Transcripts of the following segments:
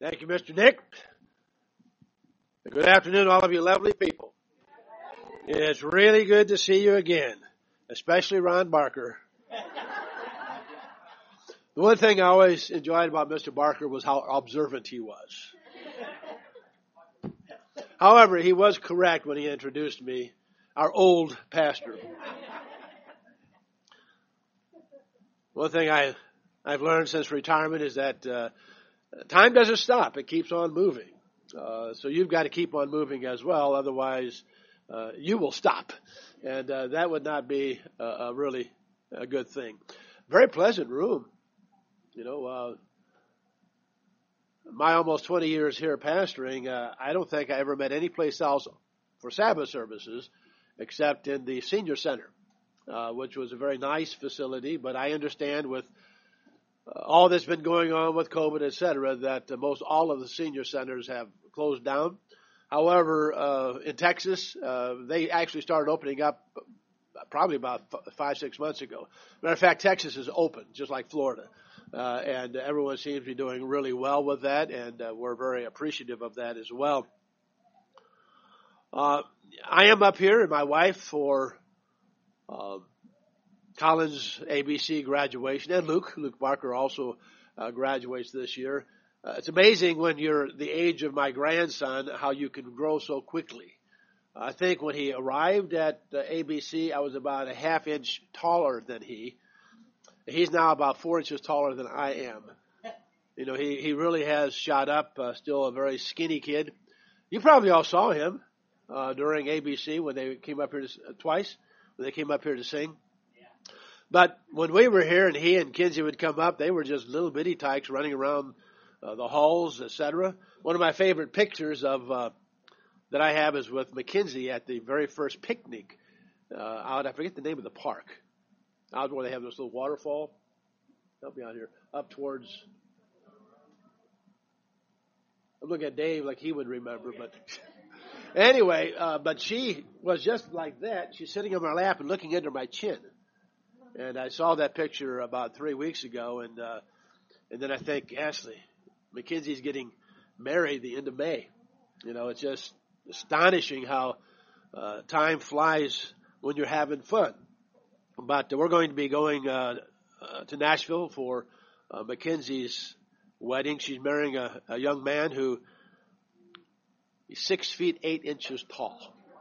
Thank you, Mr. Nick. Good afternoon, all of you lovely people. It's really good to see you again, especially Ron Barker. The one thing I always enjoyed about Mr. Barker was how observant he was. However, he was correct when he introduced me, our old pastor. One thing I've learned since retirement is that time doesn't stop. It keeps on moving. So you've got to keep on moving as well. Otherwise, you will stop. And that would not be really a good thing. Very pleasant room. You know, my almost 20 years here pastoring, I don't think I ever met any place else for Sabbath services except in the senior center, which was a very nice facility. But I understand with all that's been going on with COVID, et cetera, that most all of the senior centers have closed down. However, in Texas, they actually started opening up probably about 5-6 months ago. Matter of fact, Texas is open, just like Florida. And everyone seems to be doing really well with that, and we're very appreciative of that as well. I am up here, and my wife, for Collins ABC graduation, and Luke Barker also graduates this year. It's amazing when you're the age of my grandson how you can grow so quickly. I think when he arrived at ABC, I was about a half inch taller than he. He's now about 4 inches taller than I am. You know, he really has shot up, still a very skinny kid. You probably all saw him during ABC when they came up here twice, when they came up here to sing. But when we were here and he and Kinsey would come up, they were just little bitty tykes running around the halls, etc. One of my favorite pictures of that I have is with Mackenzie at the very first picnic out. I forget the name of the park. Out where they have this little waterfall. Help me out here. Up towards. I'm looking at Dave like he would remember, but anyway. But she was just like that. She's sitting on my lap and looking under my chin. And I saw that picture about 3 weeks ago, and then I think Ashley Mackenzie's getting married the end of May. You know, it's just astonishing how time flies when you're having fun. But we're going to be going to Nashville for Mackenzie's wedding. She's marrying a young man who is 6 feet 8 inches tall.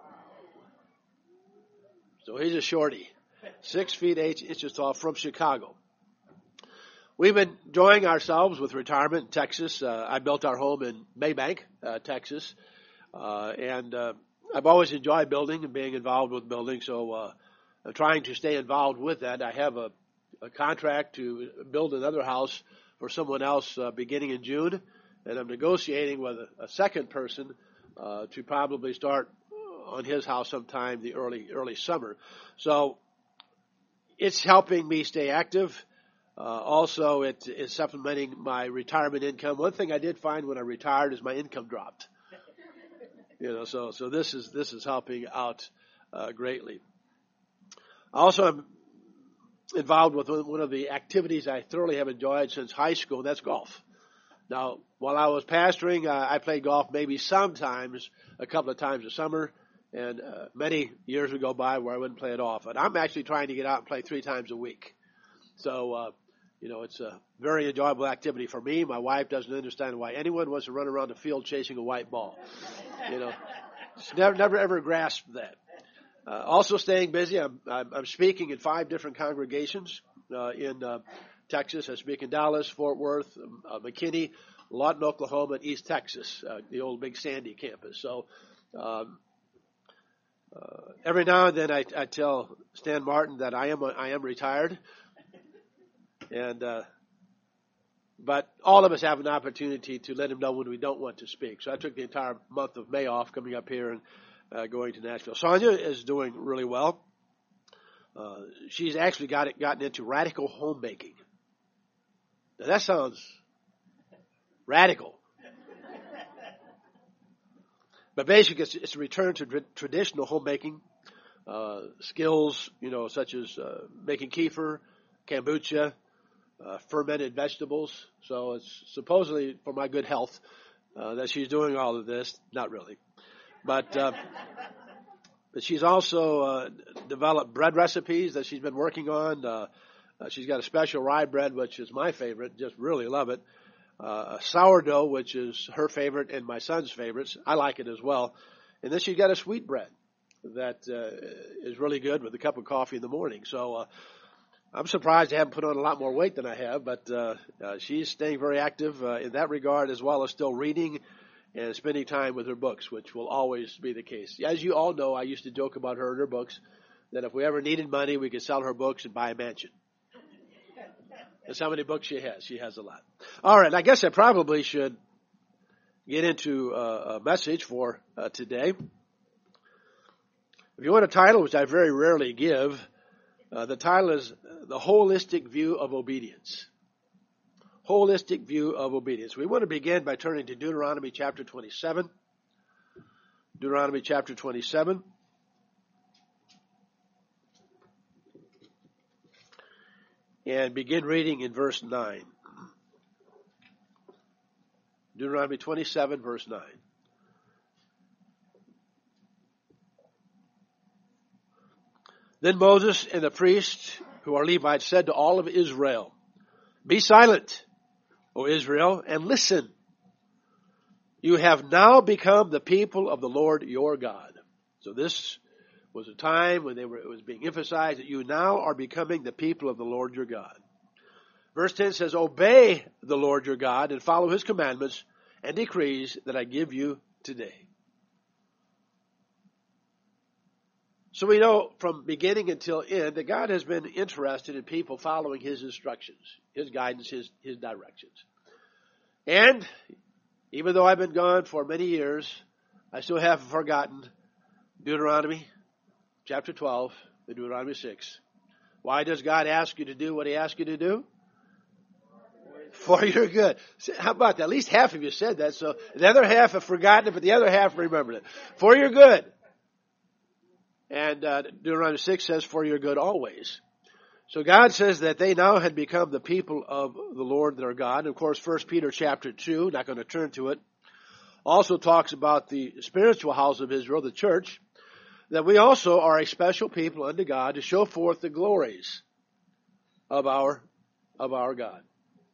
So he's a shorty. 6 feet 8 inches tall from Chicago. We've been enjoying ourselves with retirement in Texas. I built our home in Maybank, Texas. And I've always enjoyed building and being involved with building. So I'm trying to stay involved with that. I have a contract to build another house for someone else beginning in June. And I'm negotiating with a second person to probably start on his house sometime the early summer. So it's helping me stay active. Also, it is supplementing my retirement income. One thing I did find when I retired is my income dropped. You know, so this is helping out greatly. Also, I'm involved with one of the activities I thoroughly have enjoyed since high school, and that's golf. Now, while I was pastoring, I played golf maybe sometimes, a couple of times a summer, and many years would go by where I wouldn't play it off. And I'm actually trying to get out and play 3 times a week. So, you know, it's a very enjoyable activity for me. My wife doesn't understand why anyone wants to run around the field chasing a white ball. You know, she's never ever grasped that. Also staying busy. I'm speaking in 5 different congregations in Texas. I speak in Dallas, Fort Worth, McKinney, Lawton, Oklahoma, and East Texas, the old Big Sandy campus. So every now and then I tell Stan Martin that I am retired, and but all of us have an opportunity to let him know when we don't want to speak. So I took the entire month of May off, coming up here and going to Nashville. Sonia is doing really well. She's actually gotten into radical homemaking. Now that sounds radical. But basically, it's a return to traditional homemaking skills, you know, such as making kefir, kombucha, fermented vegetables. So it's supposedly for my good health that she's doing all of this. Not really. But she's also developed bread recipes that she's been working on. She's got a special rye bread, which is my favorite. Just really love it. A sourdough, which is her favorite and my son's favorites. I like it as well. And then she's got a sweet bread that is really good with a cup of coffee in the morning. So I'm surprised I haven't put on a lot more weight than I have, but she's staying very active in that regard, as well as still reading and spending time with her books, which will always be the case. As you all know, I used to joke about her and her books, that if we ever needed money, we could sell her books and buy a mansion. That's how many books she has. She has a lot. All right, I guess I probably should get into a message for today. If you want a title, which I very rarely give, the title is The Holistic View of Obedience. Holistic View of Obedience. We want to begin by turning to Deuteronomy chapter 27. Deuteronomy chapter 27. And begin reading in verse 9. Deuteronomy 27, verse 9. Then Moses and the priests, who are Levites, said to all of Israel, "Be silent, O Israel, and listen. You have now become the people of the Lord your God." So this was a time when it was being emphasized that you now are becoming the people of the Lord your God. Verse 10 says, "Obey the Lord your God and follow his commandments and decrees that I give you today." So we know from beginning until end that God has been interested in people following his instructions, his guidance, his directions. And even though I've been gone for many years, I still haven't forgotten Deuteronomy chapter 12 and Deuteronomy 6. Why does God ask you to do what he asks you to do? For your good. How about that? At least half of you said that, so the other half have forgotten it, but the other half remembered it. For your good. And Deuteronomy 6 says, for your good always. So God says that they now had become the people of the Lord their God. And of course, 1 Peter chapter 2, not going to turn to it, also talks about the spiritual house of Israel, the church, that we also are a special people unto God to show forth the glories of our God.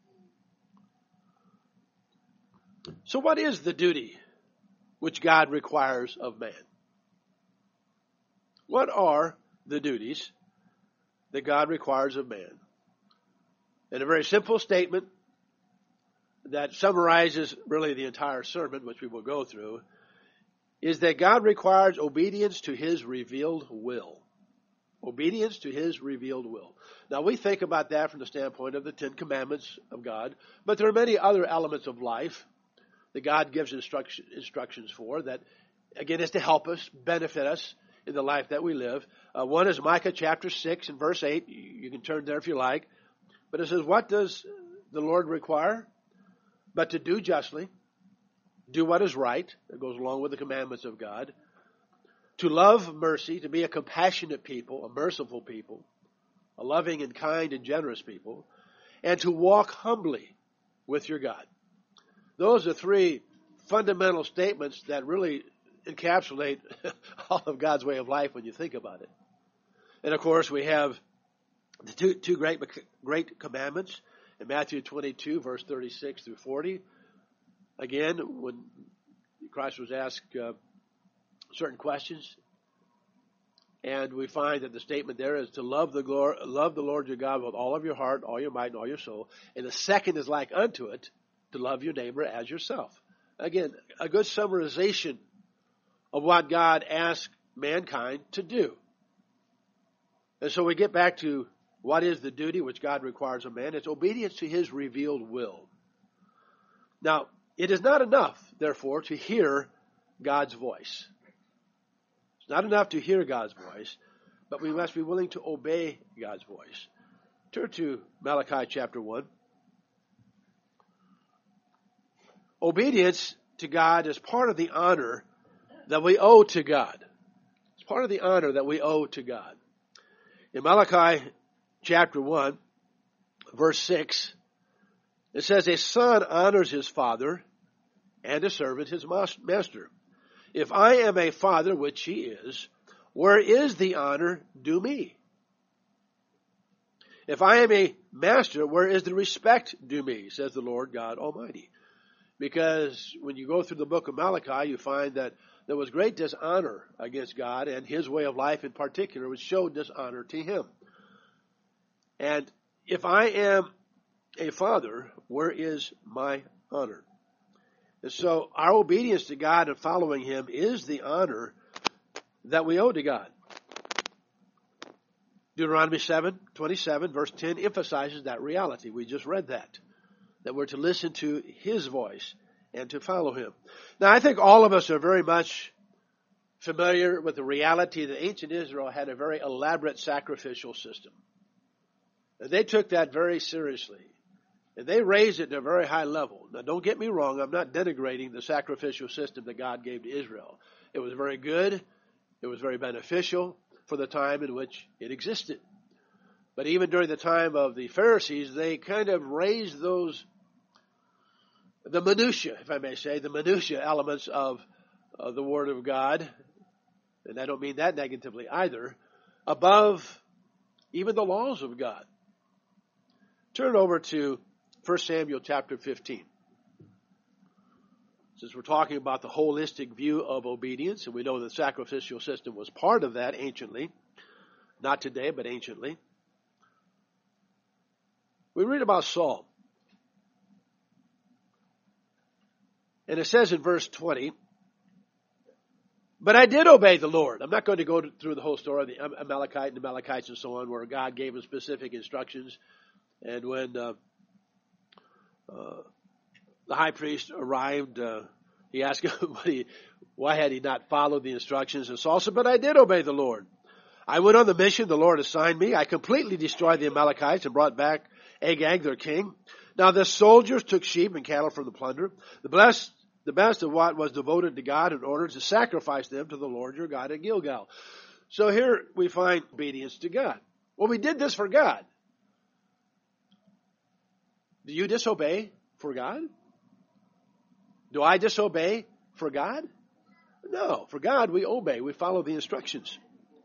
So what is the duty which God requires of man? What are the duties that God requires of man? In a very simple statement that summarizes really the entire sermon, which we will go through, is that God requires obedience to his revealed will. Obedience to his revealed will. Now we think about that from the standpoint of the Ten Commandments of God, but there are many other elements of life that God gives instructions for that, again, is to help us, benefit us in the life that we live. One is Micah chapter 6 and verse 8. You can turn there if you like. But it says, what does the Lord require? But to do justly, do what is right, that goes along with the commandments of God, to love mercy, to be a compassionate people, a merciful people, a loving and kind and generous people, and to walk humbly with your God. Those are three fundamental statements that really encapsulate all of God's way of life when you think about it. And of course, we have the two great commandments in Matthew 22, verse 36 through 40. Again, when Christ was asked certain questions, and we find that the statement there is to love the Lord your God with all of your heart, all your might, and all your soul. And the second is like unto it, to love your neighbor as yourself. Again, a good summarization of what God asked mankind to do. And so we get back to what is the duty which God requires of man. It's obedience to his revealed will. Now, it is not enough, therefore, to hear God's voice. It's not enough to hear God's voice, but we must be willing to obey God's voice. Turn to Malachi chapter 1. Obedience to God is part of the honor that we owe to God. It's part of the honor that we owe to God. In Malachi chapter 1, verse 6, it says, a son honors his father, and a servant his master. If I am a father, which he is, where is the honor due me? If I am a master, where is the respect due me, says the Lord God Almighty. Because when you go through the book of Malachi, you find that there was great dishonor against God, and his way of life in particular would show dishonor to him. And if I am a father, where is my honor? And so our obedience to God and following him is the honor that we owe to God. Deuteronomy 7:27, verse 10 emphasizes that reality. We just read that we're to listen to his voice and to follow him. Now, I think all of us are very much familiar with the reality that ancient Israel had a very elaborate sacrificial system. And they took that very seriously. And they raised it to a very high level. Now, don't get me wrong. I'm not denigrating the sacrificial system that God gave to Israel. It was very good. It was very beneficial for the time in which it existed. But even during the time of the Pharisees, they kind of raised the minutiae, if I may say, the minutiae elements of the Word of God, and I don't mean that negatively either, above even the laws of God. Turn over to 1 Samuel chapter 15. Since we're talking about the holistic view of obedience, and we know the sacrificial system was part of that anciently, not today, but anciently. We read about Saul. And it says in verse 20, but I did obey the Lord. I'm not going to go through the whole story of the Amalekite and the Amalekites and so on, where God gave him specific instructions. And when the high priest arrived, he asked him why had he not followed the instructions. And Saul said, but I did obey the Lord. I went on the mission the Lord assigned me. I completely destroyed the Amalekites and brought back Agag, their king. Now the soldiers took sheep and cattle from the plunder, the best of what was devoted to God, in order to sacrifice them to the Lord your God at Gilgal. So here we find obedience to God. Well, we did this for God. Do you disobey for God? Do I disobey for God? No. For God, we obey. We follow the instructions.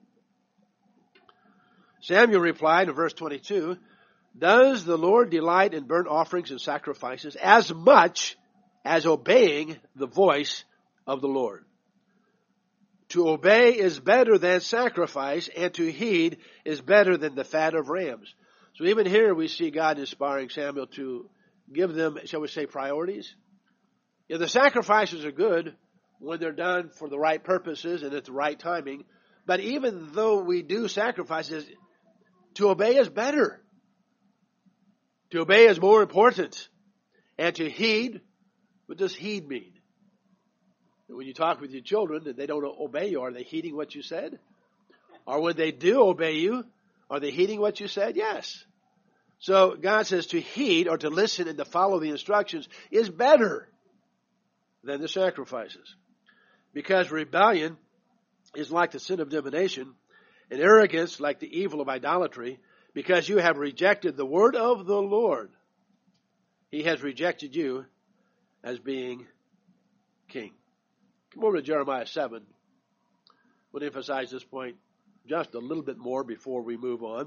Samuel replied in verse 22, does the Lord delight in burnt offerings and sacrifices as much as obeying the voice of the Lord? To obey is better than sacrifice, and to heed is better than the fat of rams. So even here we see God inspiring Samuel to give them, shall we say, priorities. Yeah, the sacrifices are good when they're done for the right purposes and at the right timing. But even though we do sacrifices, to obey is better. To obey is more important. And to heed, what does heed mean? When you talk with your children and they don't obey you, are they heeding what you said? Or when they do obey you, are they heeding what you said? Yes. So God says to heed or to listen and to follow the instructions is better than the sacrifices. Because rebellion is like the sin of divination, and arrogance like the evil of idolatry, because you have rejected the word of the Lord. He has rejected you as being king. Come over to Jeremiah 7. We'll emphasize this point just a little bit more before we move on.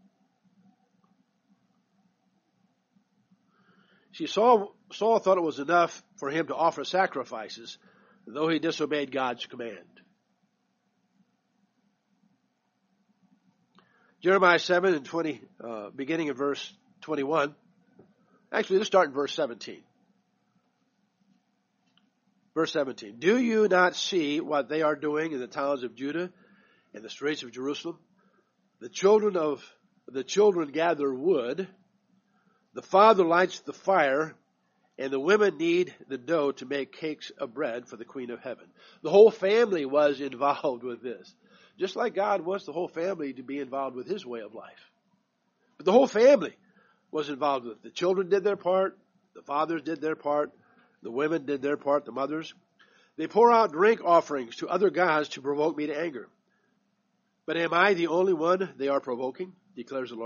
See, Saul thought it was enough for him to offer sacrifices, though he disobeyed God's command. Jeremiah 7 and 20, beginning in verse 21. Actually, let's start in verse 17. Verse 17. Do you not see what they are doing in the towns of Judah and the streets of Jerusalem? The children gather wood. The father lights the fire, and the women knead the dough to make cakes of bread for the Queen of Heaven. The whole family was involved with this. Just like God wants the whole family to be involved with his way of life. But the whole family was involved with it. The children did their part. The fathers did their part. The women did their part, the mothers. They pour out drink offerings to other gods to provoke me to anger. But am I the only one they are provoking, declares the Lord?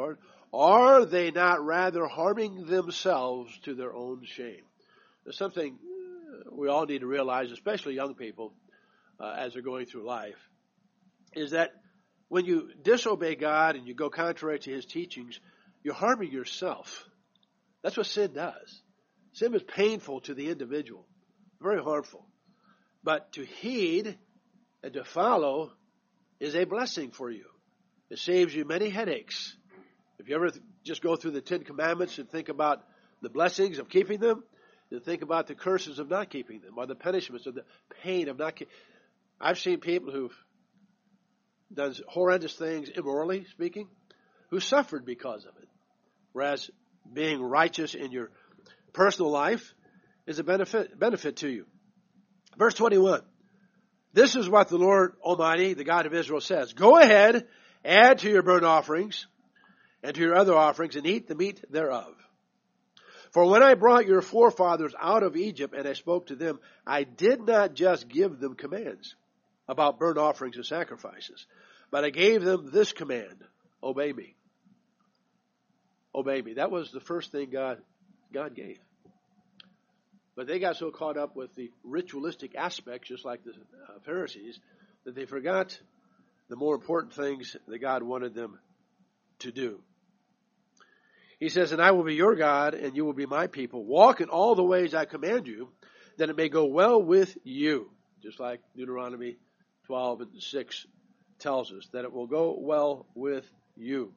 Are they not rather harming themselves to their own shame? There's something we all need to realize, especially young people, as they're going through life, is that when you disobey God and you go contrary to His teachings, you're harming yourself. That's what sin does. Sin is painful to the individual, very harmful. But to heed and to follow is a blessing for you. It saves you many headaches. If you ever just go through the Ten Commandments and think about the blessings of keeping them, and think about the curses of not keeping them, or the punishments or the pain of not keeping. I've seen people who've done horrendous things, immorally speaking, who suffered because of it. Whereas being righteous in your personal life is a benefit to you. Verse 21. This is what the Lord Almighty, the God of Israel, says. Go ahead, add to your burnt offerings and to your other offerings, and eat the meat thereof. For when I brought your forefathers out of Egypt and I spoke to them, I did not just give them commands about burnt offerings and sacrifices, but I gave them this command: obey me. Obey me. That was the first thing God gave. But they got so caught up with the ritualistic aspects, just like the Pharisees, that they forgot the more important things that God wanted them to do. He says, and I will be your God, and you will be my people. Walk in all the ways I command you, that it may go well with you. Just like Deuteronomy 12 and 6 tells us, that it will go well with you.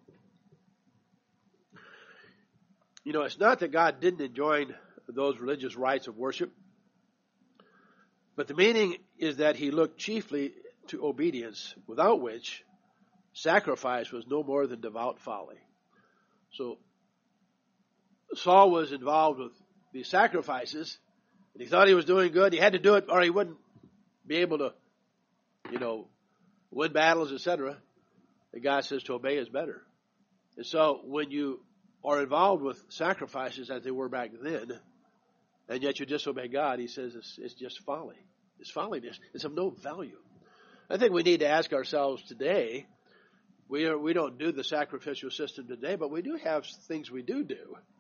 You know, it's not that God didn't enjoin those religious rites of worship, but the meaning is that He looked chiefly to obedience, without which sacrifice was no more than devout folly. So Saul was involved with these sacrifices, and he thought he was doing good. He had to do it or he wouldn't be able to, win battles, etc. And God says to obey is better. And so when you are involved with sacrifices as they were back then, and yet you disobey God, He says it's just folly. It's folly. It's of no value. I think we need to ask ourselves today, we don't do the sacrificial system today, but we do have things we do.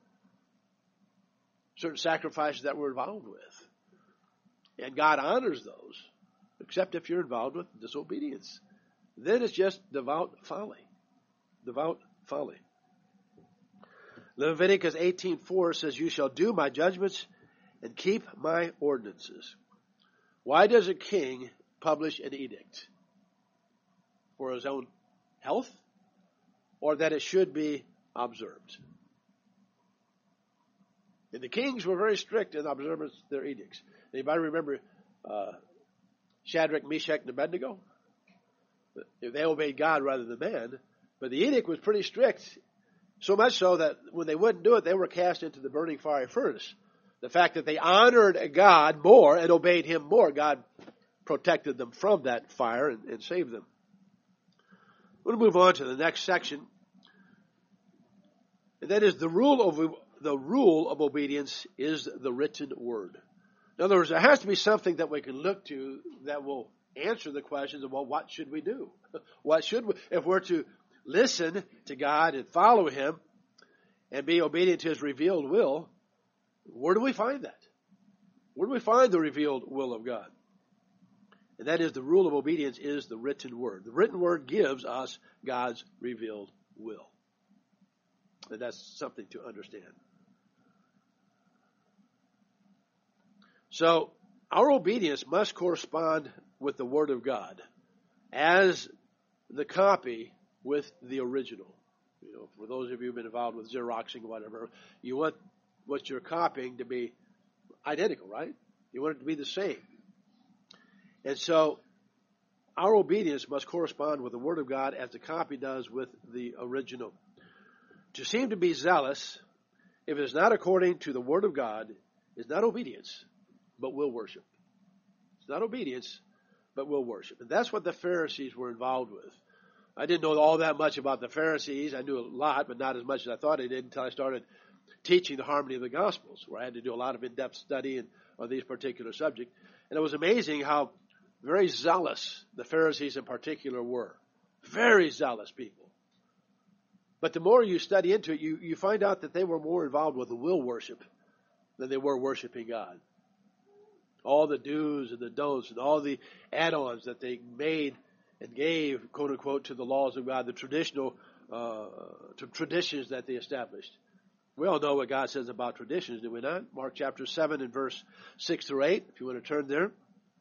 Certain sacrifices that we're involved with. And God honors those, except if you're involved with disobedience. Then it's just devout folly. Devout folly. Leviticus 18:4 says, you shall do my judgments and keep my ordinances. Why does a king publish an edict? For his own health? Or that it should be observed? And the kings were very strict in observance of their edicts. Anybody remember Shadrach, Meshach, and Abednego? They obeyed God rather than man. But the edict was pretty strict. So much so that when they wouldn't do it, they were cast into the burning fiery furnace. The fact that they honored God more and obeyed Him more, God protected them from that fire and saved them. We'll move on to the next section. And that is the rule of obedience is the written word. In other words, there has to be something that we can look to that will answer the questions of, well, what should we do? What should we, if we're to listen to God and follow Him and be obedient to His revealed will, where do we find that? Where do we find the revealed will of God? And that is the rule of obedience is the written word. The written word gives us God's revealed will. And that's something to understand. So, our obedience must correspond with the Word of God as the copy with the original. For those of you who've been involved with Xeroxing or whatever, you want what you're copying to be identical, right? You want it to be the same. And so, our obedience must correspond with the Word of God as the copy does with the original. To seem to be zealous, if it is not according to the Word of God, is not obedience, but will worship. It's not obedience, but will worship. And that's what the Pharisees were involved with. I didn't know all that much about the Pharisees. I knew a lot, but not as much as I thought I did until I started teaching the harmony of the Gospels, where I had to do a lot of in-depth study on these particular subjects. And it was amazing how very zealous the Pharisees in particular were. Very zealous people. But the more you study into it, you find out that they were more involved with will worship than they were worshiping God. All the do's and the don'ts and all the add-ons that they made and gave, quote unquote, to the laws of God, the traditional traditions that they established. We all know what God says about traditions, do we not? Mark chapter 7 and verse 6 through 8, if you want to turn there.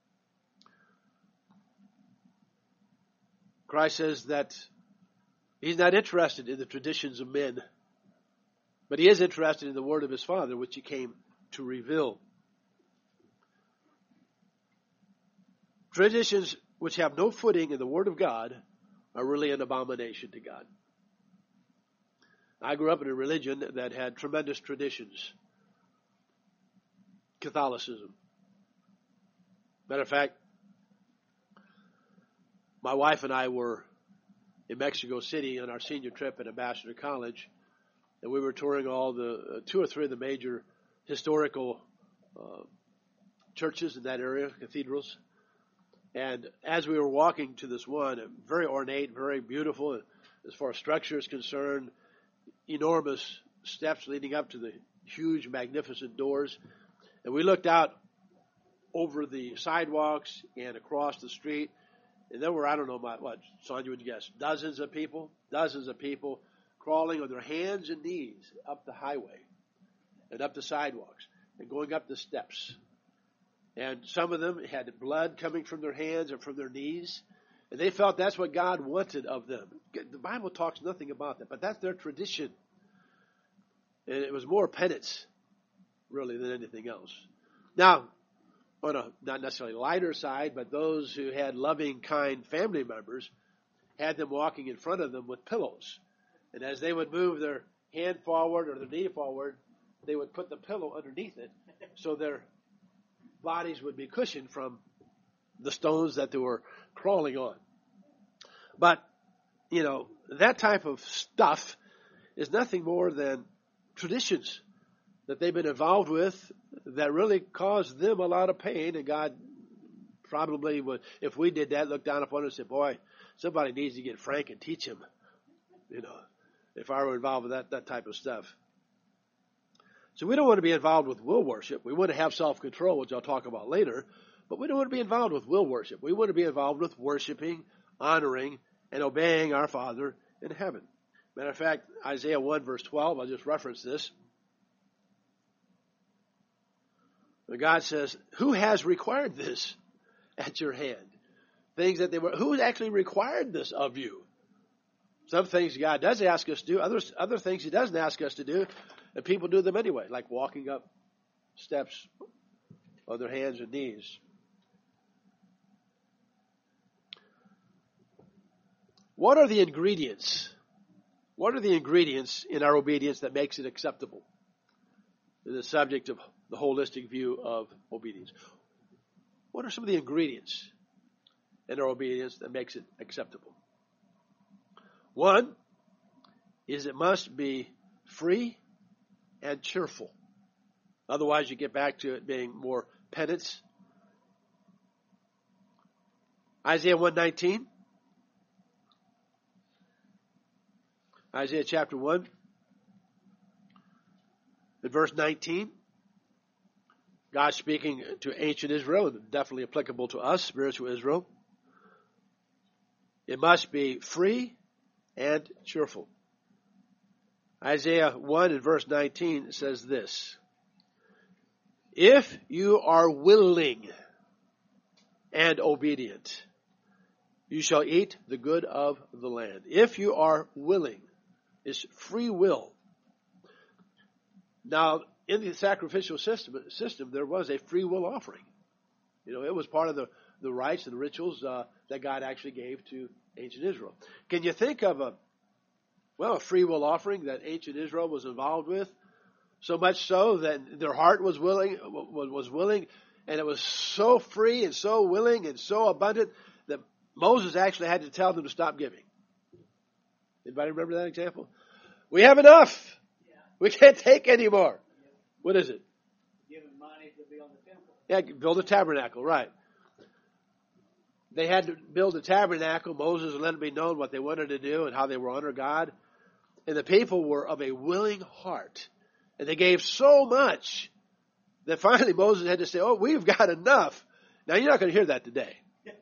Christ says that he's not interested in the traditions of men, but he is interested in the word of his Father, which he came to reveal. Traditions which have no footing in the word of God are really an abomination to God. I grew up in a religion that had tremendous traditions. Catholicism. Matter of fact, my wife and I were in Mexico City on our senior trip at Ambassador College, and we were touring all the two or three of the major historical churches in that area, cathedrals. And as we were walking to this one, very ornate, very beautiful, as far as structure is concerned, enormous steps leading up to the huge, magnificent doors. And we looked out over the sidewalks and across the street, and there were, I don't know what, Sonia would guess, dozens of people crawling on their hands and knees up the highway and up the sidewalks and going up the steps. And some of them had blood coming from their hands and from their knees. And they felt that's what God wanted of them. The Bible talks nothing about that, but that's their tradition. And it was more penance, really, than anything else. Now, on a not necessarily lighter side, but those who had loving, kind family members had them walking in front of them with pillows. And as they would move their hand forward or their knee forward, they would put the pillow underneath it so their bodies would be cushioned from the stones that they were crawling on. But, that type of stuff is nothing more than traditions that they've been involved with that really caused them a lot of pain. And God probably would, if we did that, look down upon us and say, boy, somebody needs to get Frank and teach him, if I were involved with that type of stuff. So we don't want to be involved with will worship. We want to have self-control, which I'll talk about later, but we don't want to be involved with will worship. We want to be involved with worshiping, honoring, and obeying our Father in heaven. Matter of fact, Isaiah 1 verse 12, I'll just reference this. God says, who has required this at your hand? Things that who actually required this of you? Some things God does ask us to do, other things he doesn't ask us to do, and people do them anyway, like walking up steps on their hands and knees. What are the ingredients? What are the ingredients in our obedience that makes it acceptable? The subject of the holistic view of obedience. What are some of the ingredients in our obedience that makes it acceptable? One is it must be free and cheerful. Otherwise, you get back to it being more penance. Isaiah 1:19. Isaiah chapter 1, in verse 19. God speaking to ancient Israel, and definitely applicable to us, spiritual Israel. It must be free and cheerful. Isaiah 1 and verse 19 says this: if you are willing and obedient, you shall eat the good of the land. If you are willing, it's free will. Now, in the sacrificial system, there was a free will offering. It was part of the rites and the rituals that God actually gave to ancient Israel. Can you think of a free will offering that ancient Israel was involved with? So much so that their heart was willing, and it was so free and so willing and so abundant that Moses actually had to tell them to stop giving. Anybody remember that example? We have enough. Yeah. We can't take any more. Yeah. What is it? Giving money to build the temple. Yeah, build a tabernacle, right. They had to build a tabernacle. Moses let it be known what they wanted to do and how they were under God. And the people were of a willing heart. And they gave so much that finally Moses had to say, oh, we've got enough. Now, you're not going to hear that today.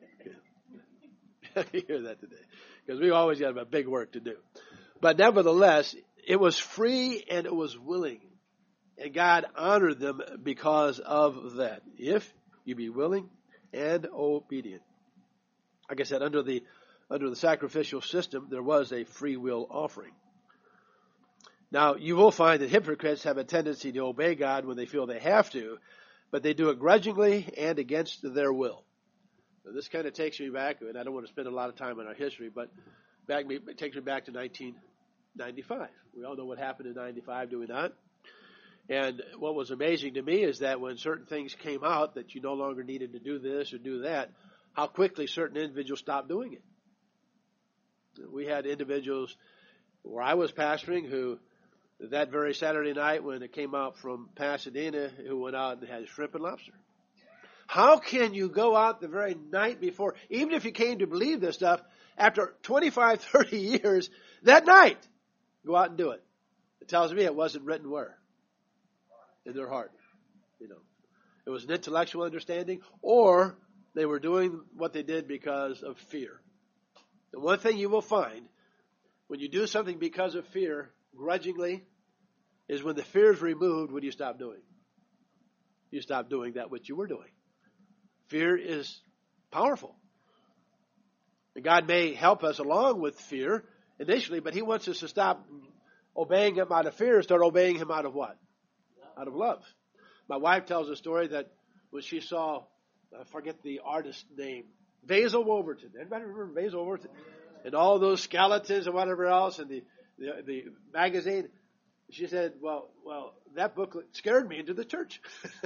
You hear that today. Because we always got a big work to do. But nevertheless, it was free and it was willing. And God honored them because of that. If you be willing and obedient. Like I said, under the sacrificial system, there was a free will offering. Now, you will find that hypocrites have a tendency to obey God when they feel they have to, but they do it grudgingly and against their will. So this kind of takes me back, and I don't want to spend a lot of time on our history, but it takes me back to 1995. We all know what happened in 95, do we not? And what was amazing to me is that when certain things came out that you no longer needed to do this or do that, how quickly certain individuals stopped doing it. We had individuals where I was pastoring who, that very Saturday night when it came out from Pasadena, who went out and had shrimp and lobster. How can you go out the very night before, even if you came to believe this stuff, after 25, 30 years, that night, go out and do it? It tells me it wasn't written where? In their heart. You know, it was an intellectual understanding, or they were doing what they did because of fear. The one thing you will find when you do something because of fear, grudgingly, is when the fear is removed, what do you stop doing? You stop doing that which you were doing. Fear is powerful. And God may help us along with fear initially, but He wants us to stop obeying Him out of fear and start obeying Him out of what? Out of love. My wife tells a story that when she saw, I forget the artist's name, Basil Wolverton. Anybody remember Basil Wolverton? And all those skeletons and whatever else, and the magazine. She said, well, that booklet scared me into the church.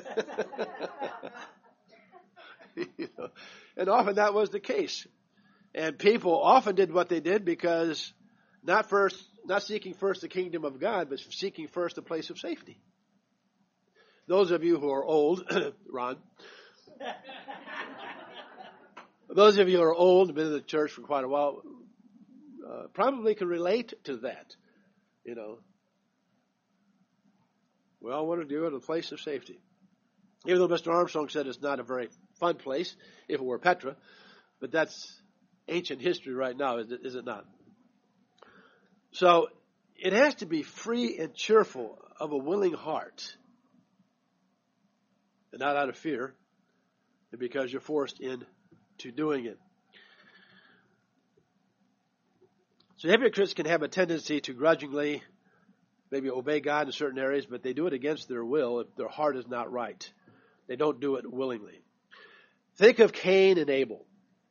You know, and often that was the case. And people often did what they did because not seeking first the kingdom of God, but seeking first a place of safety. Those of you who are old, Ron, those of you who are old and been in the church for quite a while, probably can relate to that. You know, we all want to do it in a place of safety. Even though Mr. Armstrong said it's not a very fun place, if it were Petra, but that's ancient history right now, is it not? So it has to be free and cheerful, of a willing heart, and not out of fear, and because you're forced into doing it. So hypocrites can have a tendency to grudgingly maybe obey God in certain areas, but they do it against their will if their heart is not right. They don't do it willingly. Think of Cain and Abel.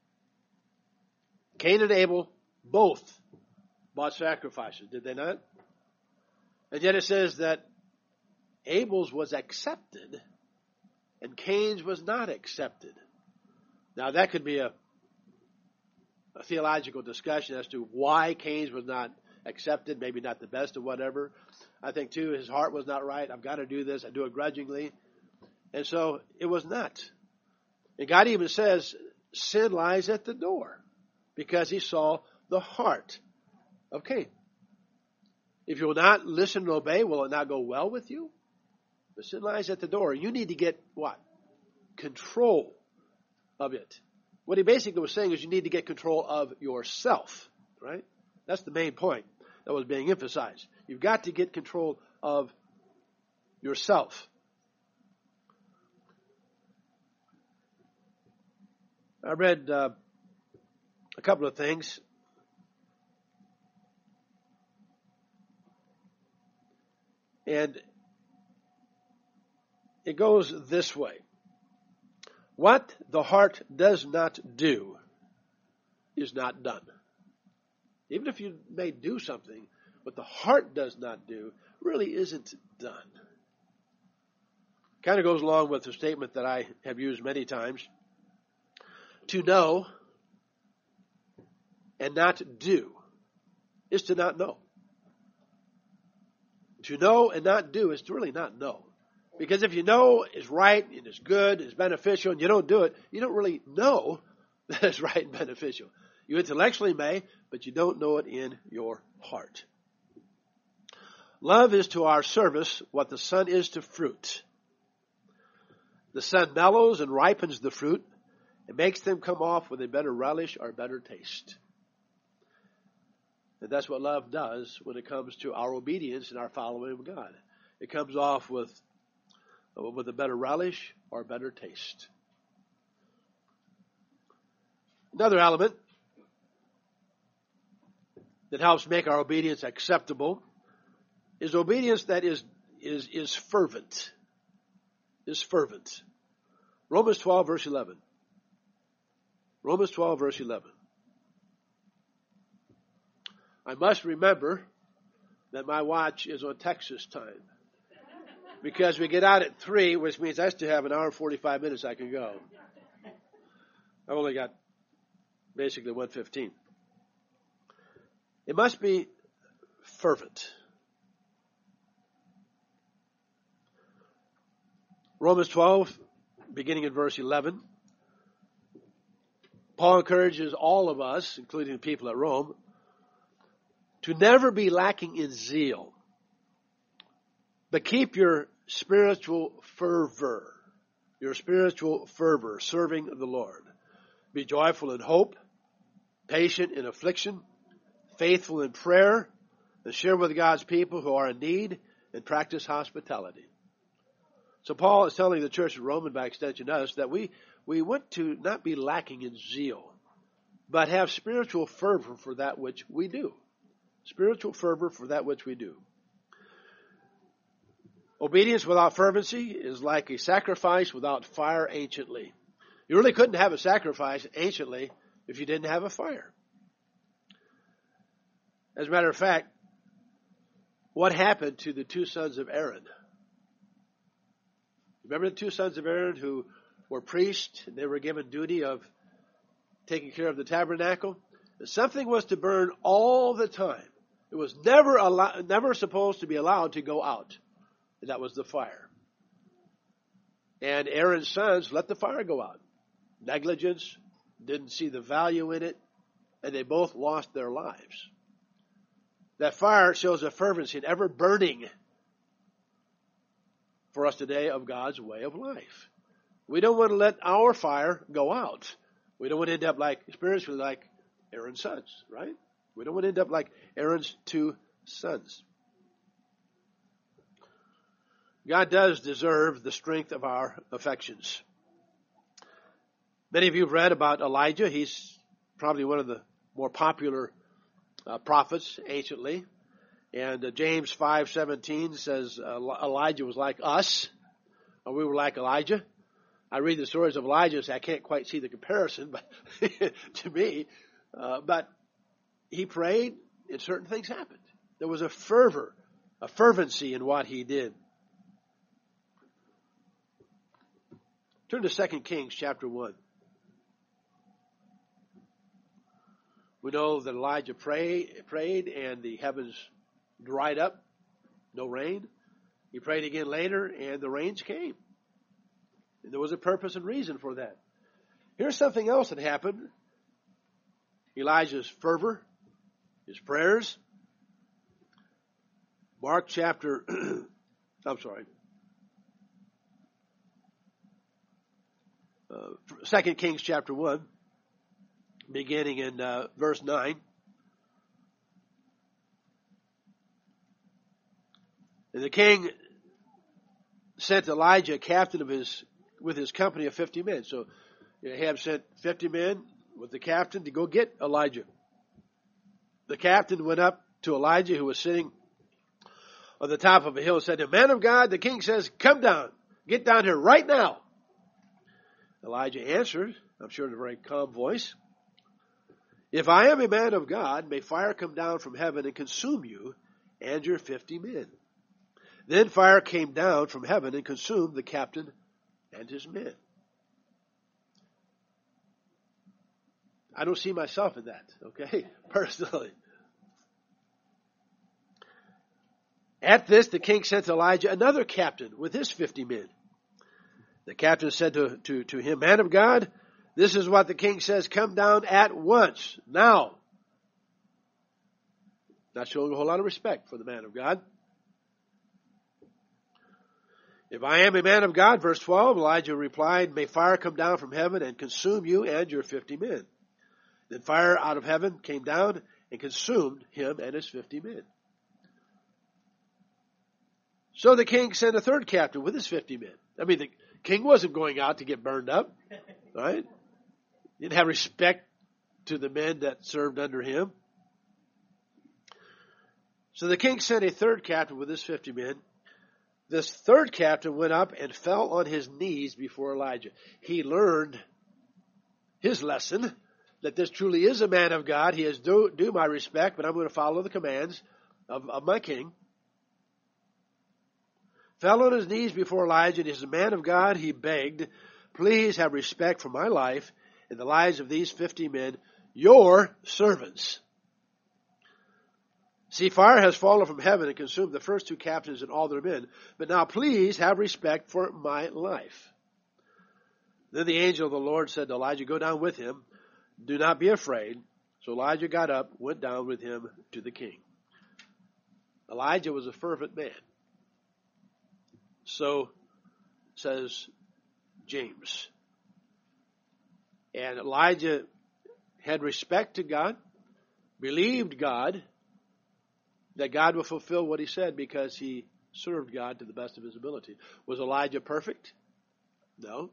Cain and Abel both bought sacrifices, did they not? And yet it says that Abel's was accepted and Cain's was not accepted. Now that could be a theological discussion as to why Cain's was not accepted, maybe not the best or whatever. I think too his heart was not right. I've got to do this. I do it grudgingly. And so it was not. And God even says sin lies at the door because He saw the heart of Cain. If you will not listen and obey, will it not go well with you? The sin lies at the door. You need to get what? Control of it. What he basically was saying is you need to get control of yourself, right? That's the main point that was being emphasized. You've got to get control of yourself. I read a couple of things. And it goes this way. What the heart does not do is not done. Even if you may do something, what the heart does not do really isn't done. Kind of goes along with the statement that I have used many times. To know and not do is to not know. To know and not do is to really not know. Because if you know is right and is good, is beneficial, and you don't do it, you don't really know that it's right and beneficial. You intellectually may, but you don't know it in your heart. Love is to our service what the sun is to fruit. The sun mellows and ripens the fruit. It makes them come off with a better relish or better taste. And that's what love does when it comes to our obedience and our following of God. It comes off with a better relish or better taste. Another element that helps make our obedience acceptable is obedience that is fervent. Is fervent. Romans 12, verse 11. Romans 12, verse 11. I must remember that my watch is on Texas time. Because we get out at 3, which means I still have an hour and 45 minutes I can go. I've only got basically 1:15. It must be fervent. Romans 12, beginning in verse 11. Paul encourages all of us, including the people at Rome, to never be lacking in zeal, but keep your spiritual fervor serving the Lord. Be joyful in hope, patient in affliction, faithful in prayer, and share with God's people who are in need, and practice hospitality. So Paul is telling the church of Rome, and by extension us, that we want to not be lacking in zeal, but have spiritual fervor for that which we do. Spiritual fervor for that which we do. Obedience without fervency is like a sacrifice without fire anciently. You really couldn't have a sacrifice anciently if you didn't have a fire. As a matter of fact, what happened to the 2 sons of Aaron? Remember the 2 sons of Aaron who were priests? They were given duty of taking care of the tabernacle. Something was to burn all the time. It was never supposed to be allowed to go out. And that was the fire. And Aaron's sons let the fire go out. Negligence, didn't see the value in it, and they both lost their lives. That fire shows a fervency, an ever burning for us today of God's way of life. We don't want to let our fire go out. We don't want to end up spiritually like Aaron's sons, right? We don't want to end up like Aaron's 2 sons. God does deserve the strength of our affections. Many of you have read about Elijah. He's probably one of the more popular prophets anciently. And James 5:17 says Elijah was like us, or we were like Elijah. I read the stories of Elijah and say I can't quite see the comparison, but to me, but he prayed and certain things happened. There was a fervor, a fervency in what he did. Turn to 2 Kings chapter 1. We know that Elijah prayed and the heavens dried up, no rain. He prayed again later and the rains came. And there was a purpose and reason for that. Here's something else that happened. Elijah's fervor, his prayers. Mark chapter, 2 Kings chapter 1, beginning in verse 9. And the king sent Elijah, captain with his company of 50 men. So Ahab sent 50 men with the captain to go get Elijah. The captain went up to Elijah, who was sitting on the top of a hill, and said to him, "Man of God, the king says, come down. Get down here right now." Elijah answered, I'm sure in a very calm voice, "If I am a man of God, may fire come down from heaven and consume you and your 50 men." Then fire came down from heaven and consumed the captain and his men. I don't see myself in that, okay, personally. At this, the king sent Elijah another captain with his 50 men. The captain said to him, "Man of God, this is what the king says, come down at once, now." Not showing a whole lot of respect for the man of God. If I am a man of God, verse 12, Elijah replied, may fire come down from heaven and consume you and your 50 men. Then fire out of heaven came down and consumed him and his 50 men. So the king sent a third captain with his 50 men. I mean, the king wasn't going out to get burned up, right? He didn't have respect to the men that served under him. So the king sent a third captain with his 50 men. This third captain went up and fell on his knees before Elijah. He learned his lesson, that this truly is a man of God. He is due my respect, but I'm going to follow the commands of my king. Fell on his knees before Elijah, and as a man of God, he begged, please have respect for my life and the lives of these 50 men, your servants. See, fire has fallen from heaven and consumed the first two captains and all their men. But now please have respect for my life. Then the angel of the Lord said to Elijah, go down with him. Do not be afraid. So Elijah got up, went down with him to the king. Elijah was a fervent man. So says James. And Elijah had respect to God, believed God, that God will fulfill what he said because he served God to the best of his ability. Was Elijah perfect? No.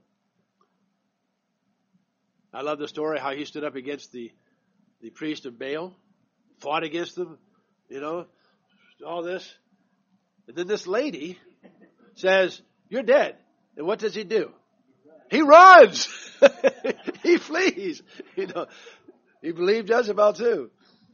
I love the story how he stood up against the priest of Baal, fought against them, all this. And then this lady says, you're dead. And what does he do? He runs. He flees. He believed Jezebel too.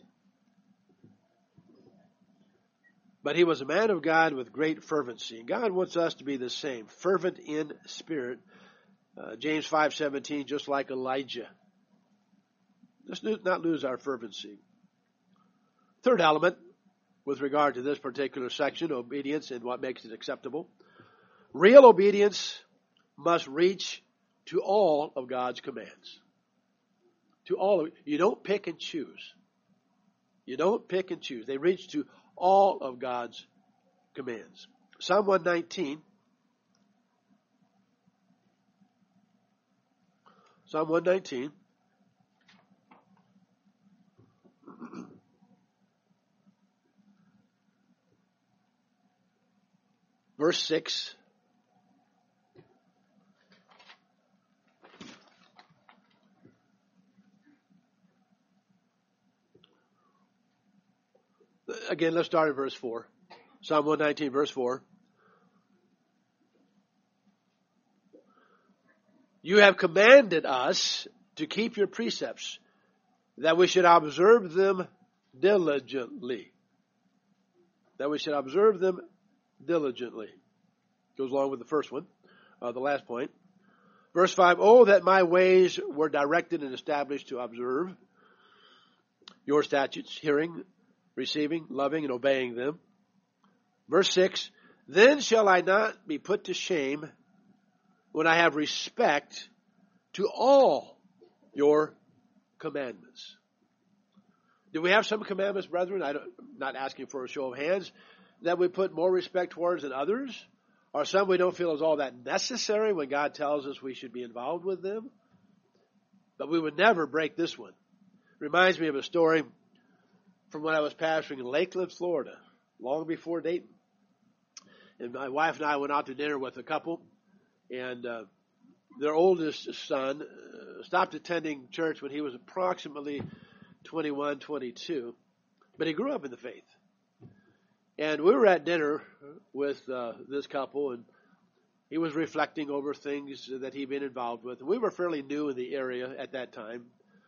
But he was a man of God with great fervency. And God wants us to be the same, fervent in spirit. James 5:17, just like Elijah. Let's not lose our fervency. Third element, with regard to this particular section, obedience and what makes it acceptable. Real obedience must reach to all of God's commands. To all of it. You don't pick and choose. You don't pick and choose. They reach to all of God's commands. Psalm 119. Psalm 119. Verse 6. Again, let's start at verse 4. Psalm 119, verse 4. You have commanded us to keep your precepts, that we should observe them diligently. That we should observe them diligently. Goes along with the first one, the last point. Verse 5, oh, that my ways were directed and established to observe your statutes, hearing, receiving, loving, and obeying them. Verse 6, then shall I not be put to shame when I have respect to all your commandments. Do we have some commandments, brethren? I'm not asking for a show of hands, that we put more respect towards than others? Or some we don't feel is all that necessary when God tells us we should be involved with them? But we would never break this one. Reminds me of a story from when I was pastoring in Lakeland, Florida, long before Dayton. And my wife and I went out to dinner with a couple, and their oldest son stopped attending church when he was approximately 21, 22, but he grew up in the faith. And we were at dinner with this couple, and he was reflecting over things that he'd been involved with. And we were fairly new in the area at that time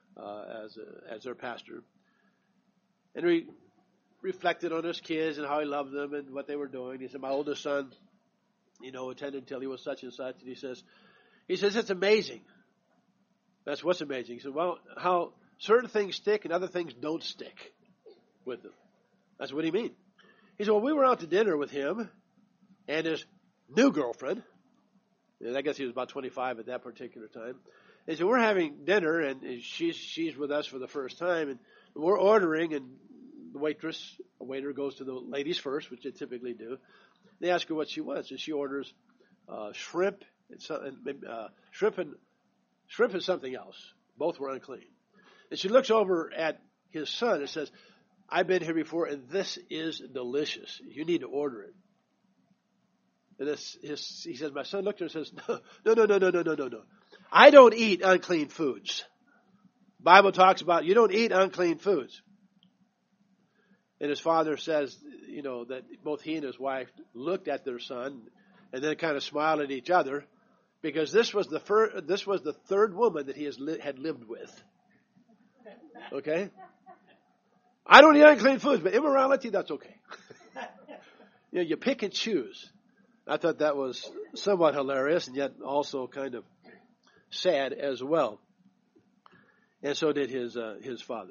as their pastor. And we reflected on his kids and how he loved them and what they were doing. He said, my oldest son, attended until he was such and such. And he says, it's amazing. That's what's amazing. He said, well, how certain things stick and other things don't stick with them. That's what he means. He said, well, we were out to dinner with him and his new girlfriend. And I guess he was about 25 at that particular time. He said, we're having dinner, and she's with us for the first time, and we're ordering, and the waiter goes to the ladies first, which they typically do. They ask her what she wants, and she orders shrimp, shrimp and something else. Both were unclean. And she looks over at his son and says, I've been here before, and this is delicious. You need to order it. And he says, my son looked at her and says, no. I don't eat unclean foods. Bible talks about you don't eat unclean foods. And his father says, that both he and his wife looked at their son and then kind of smiled at each other because this was the third woman that he had lived with. Okay? I don't eat unclean foods, but immorality, that's okay. You pick and choose. I thought that was somewhat hilarious and yet also kind of sad as well. And so did his father.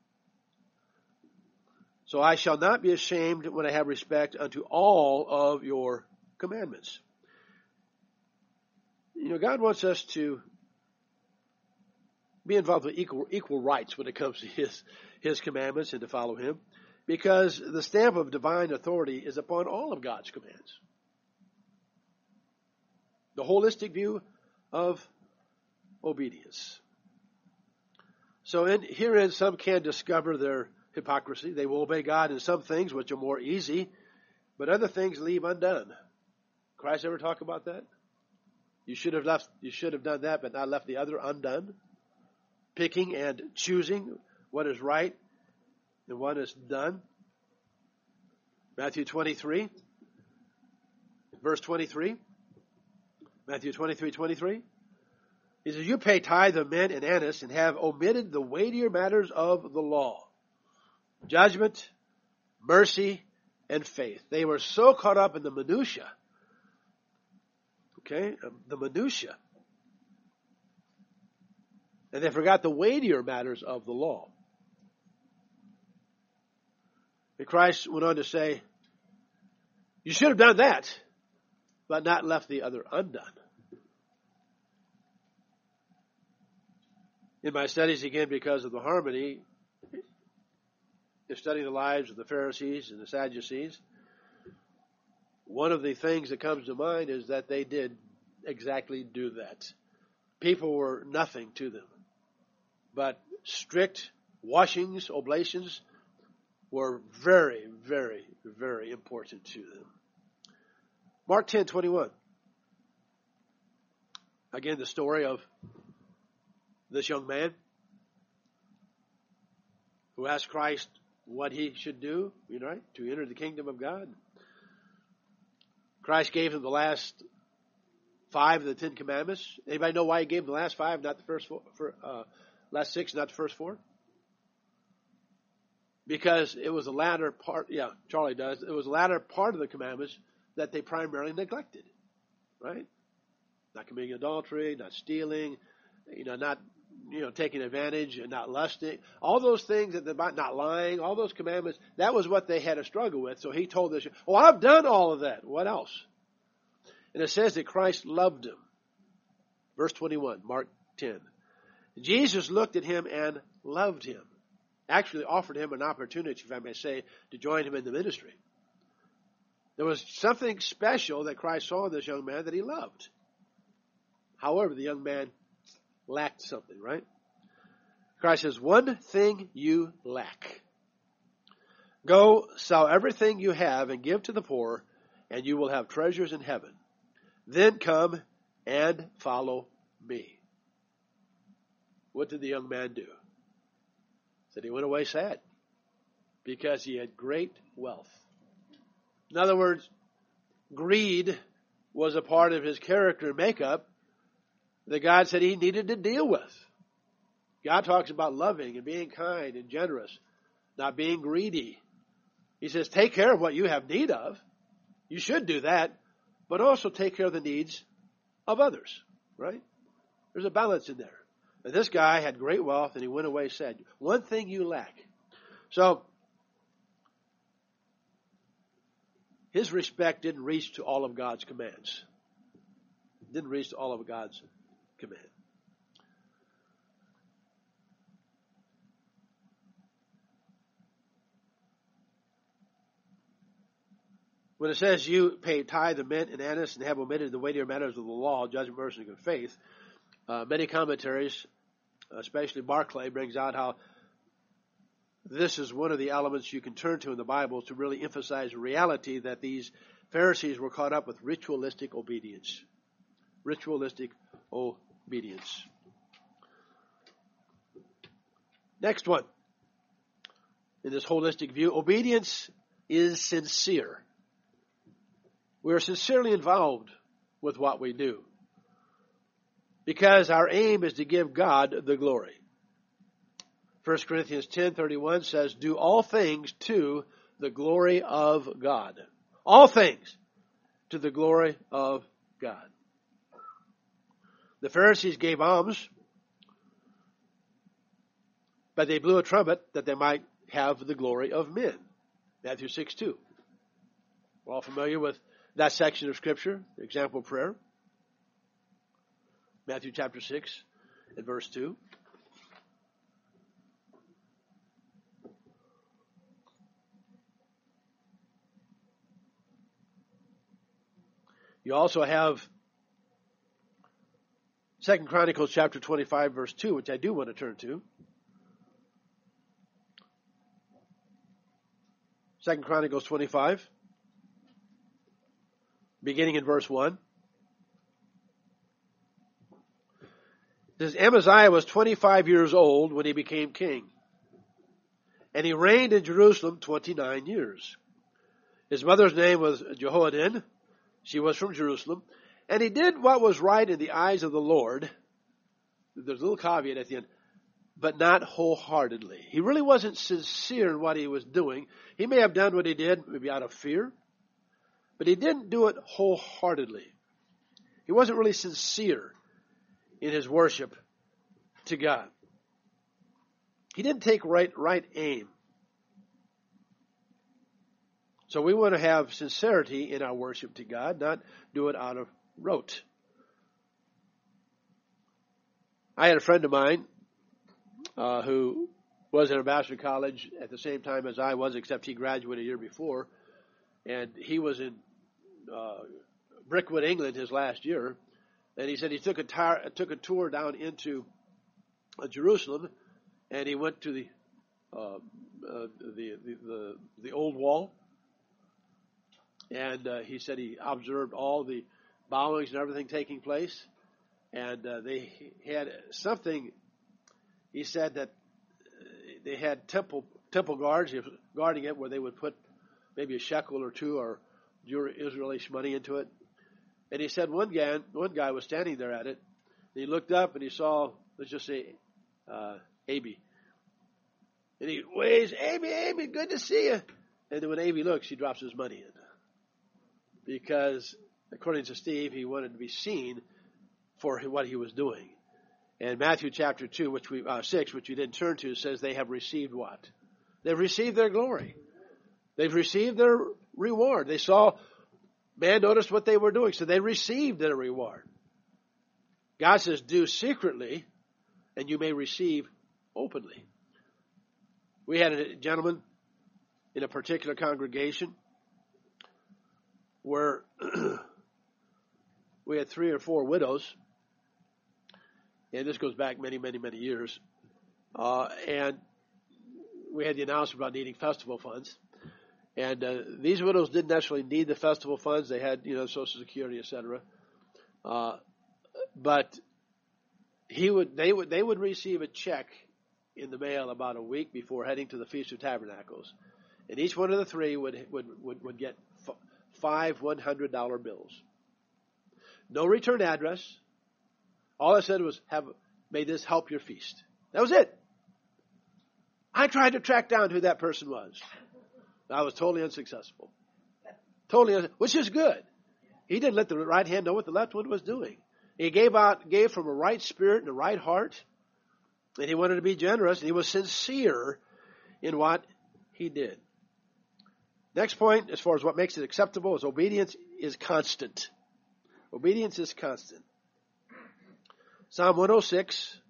So I shall not be ashamed when I have respect unto all of your commandments. God wants us to be involved with equal rights when it comes to his commandments and to follow him, because the stamp of divine authority is upon all of God's commands. The holistic view of obedience. So herein some can discover their hypocrisy. They will obey God in some things which are more easy, but other things leave undone. Christ ever talk about that? You should have done that, but not left the other undone. Picking and choosing what is right and what is done. Matthew 23, verse 23. Matthew 23:23. He says, you pay tithe of mint and anise and have omitted the weightier matters of the law. Judgment, mercy, and faith. They were so caught up in the minutia. Okay? The minutia. And they forgot the weightier matters of the law. And Christ went on to say, you should have done that, but not left the other undone. In my studies, again, because of the harmony, in studying the lives of the Pharisees and the Sadducees, one of the things that comes to mind is that they did exactly do that. People were nothing to them, but strict washings, oblations were very, very, very important to them. Mark 10:21. Again, the story of this young man who asked Christ what he should do, to enter the kingdom of God. Christ gave him the last 5 of the 10 commandments. Anybody know why he gave him the last 5, not the first 4? Last 6, not the first 4? Because it was the latter part. Yeah, Charlie does. It was the latter part of the commandments that they primarily neglected, right? Not committing adultery, not stealing, not taking advantage and not lusting. All those things not lying, all those commandments, that was what they had a struggle with. So he told this, I've done all of that. What else? And it says that Christ loved him. Verse 21, Mark 10. Jesus looked at him and loved him. Actually offered him an opportunity, if I may say, to join him in the ministry. There was something special that Christ saw in this young man that he loved. However, the young man lacked something, right? Christ says, one thing you lack. Go, sell everything you have and give to the poor, and you will have treasures in heaven. Then come and follow me. What did the young man do? Said he went away sad because he had great wealth. In other words, greed was a part of his character makeup that God said he needed to deal with. God talks about loving and being kind and generous, not being greedy. He says, take care of what you have need of. You should do that, but also take care of the needs of others, right? There's a balance in there. And this guy had great wealth and he went away sad. One thing you lack. So, his respect didn't reach to all of God's commands. Didn't reach to all of God's command. When it says you pay tithe of mint and anise and have omitted the weightier matters of the law, judgment, mercy, and good faith, many commentaries, especially Barclay, brings out how this is one of the elements you can turn to in the Bible to really emphasize the reality that these Pharisees were caught up with ritualistic obedience. Ritualistic obedience. Next one. In this holistic view, obedience is sincere. We are sincerely involved with what we do because our aim is to give God the glory. 1 Corinthians 10:31 says, do all things to the glory of God. All things to the glory of God. The Pharisees gave alms, but they blew a trumpet that they might have the glory of men. Matthew 6:2. We're all familiar with that section of Scripture, the example prayer. Matthew chapter 6 and verse 2. You also have 2 Chronicles chapter 25 verse 2, which I do want to turn to. 2 Chronicles 25, beginning in verse 1. It says, Amaziah was 25 years old when he became king, and he reigned in Jerusalem 29 years. His mother's name was Jehoadin. She was from Jerusalem. And he did what was right in the eyes of the Lord. There's a little caveat at the end. But not wholeheartedly. He really wasn't sincere in what he was doing. He may have done what he did, maybe out of fear. But he didn't do it wholeheartedly. He wasn't really sincere in his worship to God. He didn't take right aim. So we want to have sincerity in our worship to God, not do it out of rote. I had a friend of mine who was in Ambassador College at the same time as I was, except he graduated a year before. And he was in Brickwood, England, his last year. And he said he took a tour down into Jerusalem, and he went to the old wall. And he said he observed all the bowings and everything taking place. And they had something, he said that they had temple guards guarding it where they would put maybe a shekel or two or Israeli money into it. And he said one guy was standing there at it. And he looked up and he saw, let's just say, Aby. And he waves, Aby, good to see you. And then when Aby looks, he drops his money in. Because, according to Steve, he wanted to be seen for what he was doing. And Matthew chapter 2, 6, which we didn't turn to, says they have received what? They've received their glory. They've received their reward. They saw, man noticed what they were doing, so they received their reward. God says, do secretly, and you may receive openly. We had a gentleman in a particular congregation where we had 3 or 4 widows, and this goes back many years, and we had the announcement about needing festival funds, and these widows didn't necessarily need the festival funds. They had, Social Security, etc. But they would receive a check in the mail about a week before heading to the Feast of Tabernacles, and each one of the 3 would get 5 $100 bills. No return address. All I said was, may this help your feast. That was it. I tried to track down who that person was. I was totally unsuccessful. Which is good. He didn't let the right hand know what the left one was doing. He gave from a right spirit and a right heart, and he wanted to be generous, and he was sincere in what he did. Next point, as far as what makes it acceptable, is obedience is constant. Obedience is constant. Psalm 106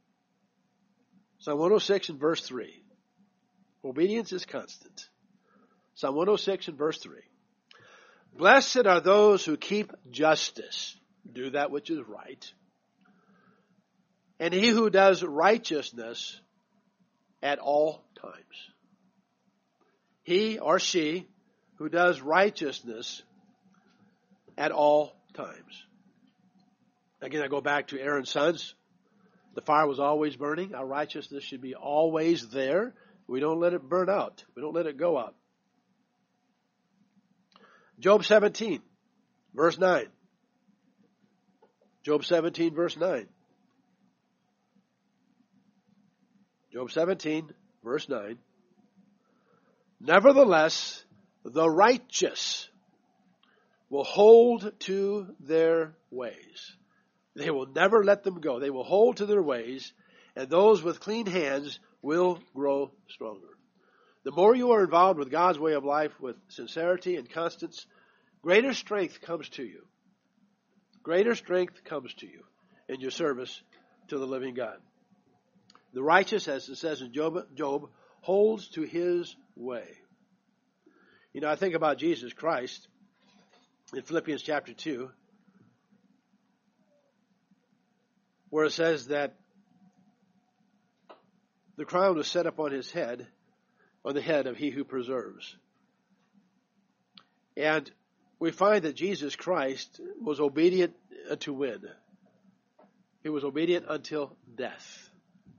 and verse 3. Obedience is constant. Psalm 106 and verse 3. Blessed are those who keep justice, do that which is right, and he who does righteousness at all times. He or she who does righteousness at all times. Again, I go back to Aaron's sons. The fire was always burning. Our righteousness should be always there. We don't let it burn out. We don't let it go out. Job 17, verse 9. Job 17, verse 9. Job 17, verse 9. Nevertheless, the righteous will hold to their ways. They will never let them go. They will hold to their ways, and those with clean hands will grow stronger. The more you are involved with God's way of life with sincerity and constance, greater strength comes to you. Greater strength comes to you in your service to the living God. The righteous, as it says in Job, holds to his way. You know, I think about Jesus Christ in Philippians chapter 2, where it says that the crown was set upon his head, on the head of he who preserves. And we find that Jesus Christ was obedient unto when? He was obedient until death,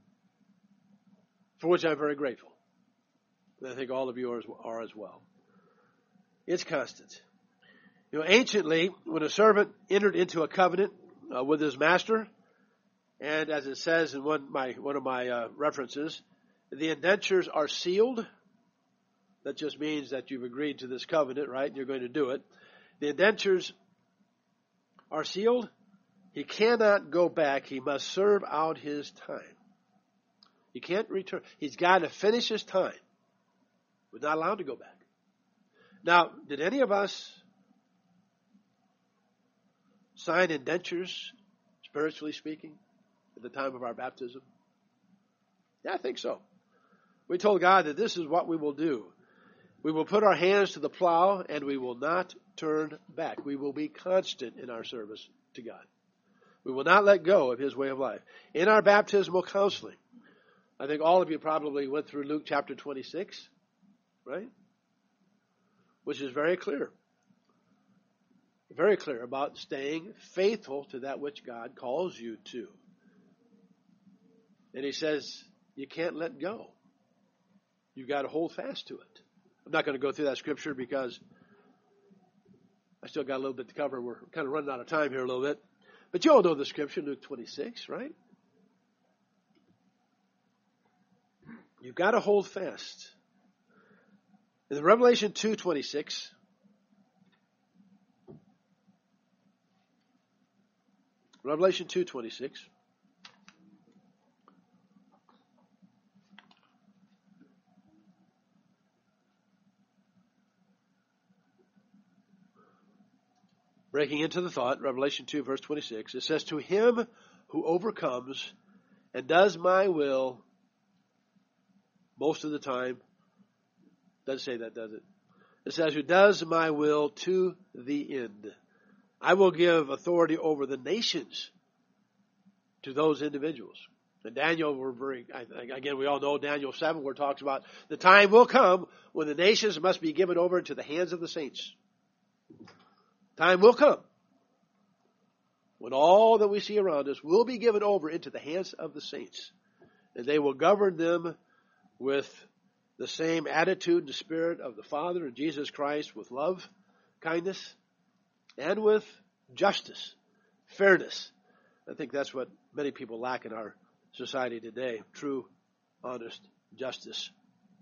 for which I'm very grateful. And I think all of you are as well. It's constant. You know, anciently, when a servant entered into a covenant with his master, and as it says in one of my references, the indentures are sealed. That just means that you've agreed to this covenant, right? And you're going to do it. The indentures are sealed. He cannot go back. He must serve out his time. He can't return. He's got to finish his time. We're not allowed to go back. Now, did any of us sign indentures, spiritually speaking, at the time of our baptism? Yeah, I think so. We told God that this is what we will do. We will put our hands to the plow and we will not turn back. We will be constant in our service to God. We will not let go of his way of life. In our baptismal counseling, I think all of you probably went through Luke chapter 26, right? Which is very clear. Very clear about staying faithful to that which God calls you to. And he says, you can't let go. You've got to hold fast to it. I'm not going to go through that scripture because I still got a little bit to cover. We're kind of running out of time here a little bit. But you all know the scripture, Luke 26, right? You've got to hold fast. In Revelation 2:26, Revelation 2:26, breaking into the thought, Revelation 2, verse 26, it says, to him who overcomes and does my will, most of the time, doesn't say that, does it? It says, who does my will to the end. I will give authority over the nations to those individuals. And Daniel, again, we all know Daniel 7, where it talks about the time will come when the nations must be given over into the hands of the saints. Time will come when all that we see around us will be given over into the hands of the saints. And they will govern them with the same attitude and spirit of the Father and Jesus Christ, with love, kindness, and with justice, fairness. I think that's what many people lack in our society today, true, honest justice.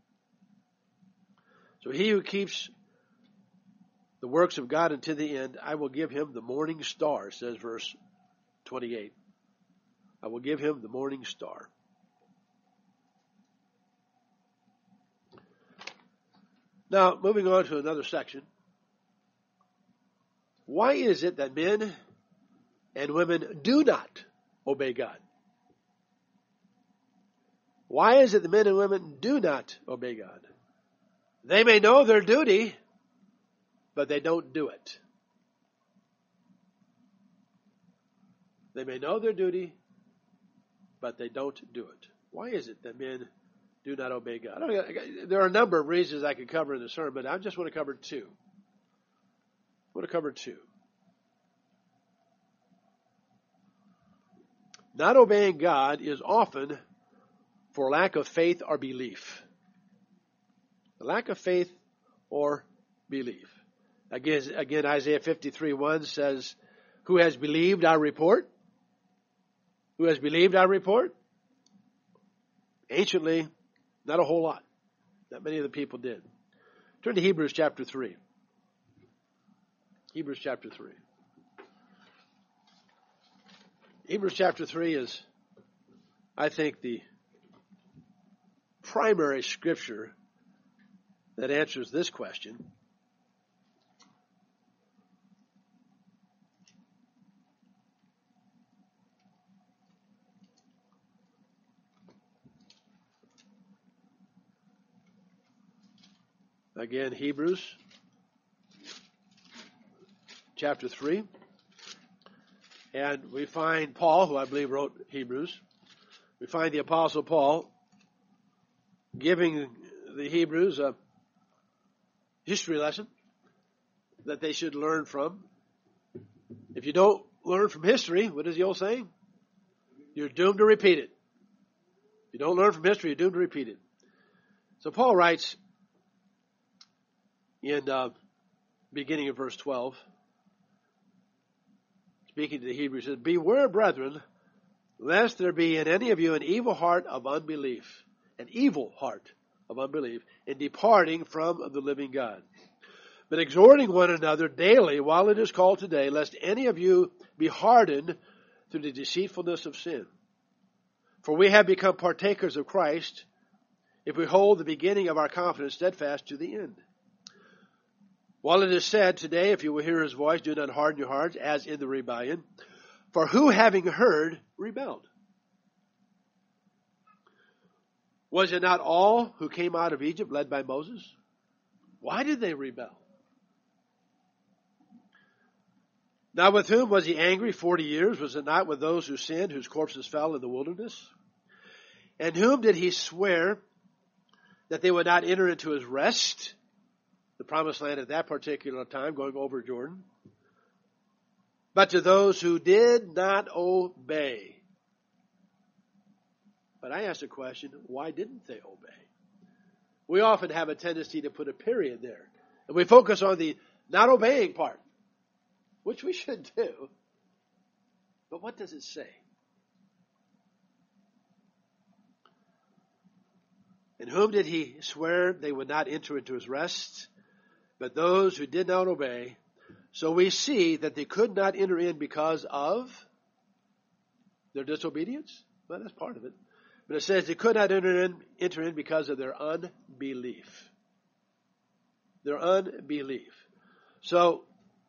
So he who keeps the works of God unto the end, I will give him the morning star, says verse 28. I will give him the morning star. Now, moving on to another section. Why is it that men and women do not obey God? Why is it that men and women do not obey God? They may know their duty, but they don't do it. They may know their duty, but they don't do it. Why is it that men do not obey God? There are a number of reasons I could cover in the sermon, but I just want to cover two. Not obeying God is often for lack of faith or belief. The lack of faith or belief. Again, Isaiah 53:1 says, "Who has believed our report?" Who has believed our report? Anciently, not a whole lot. Not many of the people did. Turn to Hebrews chapter 3. Hebrews chapter 3. Hebrews chapter 3 is, I think, the primary scripture that answers this question. Again, Hebrews chapter 3. And we find Paul, who I believe wrote Hebrews. We find the Apostle Paul giving the Hebrews a history lesson that they should learn from. If you don't learn from history, what is the old saying? You're doomed to repeat it. If you don't learn from history, you're doomed to repeat it. So Paul writes in beginning of verse 12, speaking to the Hebrews, says, "Beware, brethren, lest there be in any of you an evil heart of unbelief, in departing from the living God. But exhorting one another daily while it is called today, lest any of you be hardened through the deceitfulness of sin. For we have become partakers of Christ if we hold the beginning of our confidence steadfast to the end. While it is said today, if you will hear his voice, do not harden your hearts, as in the rebellion. For who, having heard, rebelled? Was it not all who came out of Egypt led by Moses? Why did they rebel? Now with whom was he angry 40 years? Was it not with those who sinned, whose corpses fell in the wilderness? And whom did he swear that they would not enter into his rest, the promised land at that particular time, going over Jordan, but to those who did not obey?" But I ask the question, why didn't they obey? We often have a tendency to put a period there. And we focus on the not obeying part, which we should do. But what does it say? "And whom did he swear they would not enter into his rest, but those who did not obey? So we see that they could not enter in because of their disobedience." Well, that's part of it. But it says they could not enter in because of their unbelief. Their unbelief. So,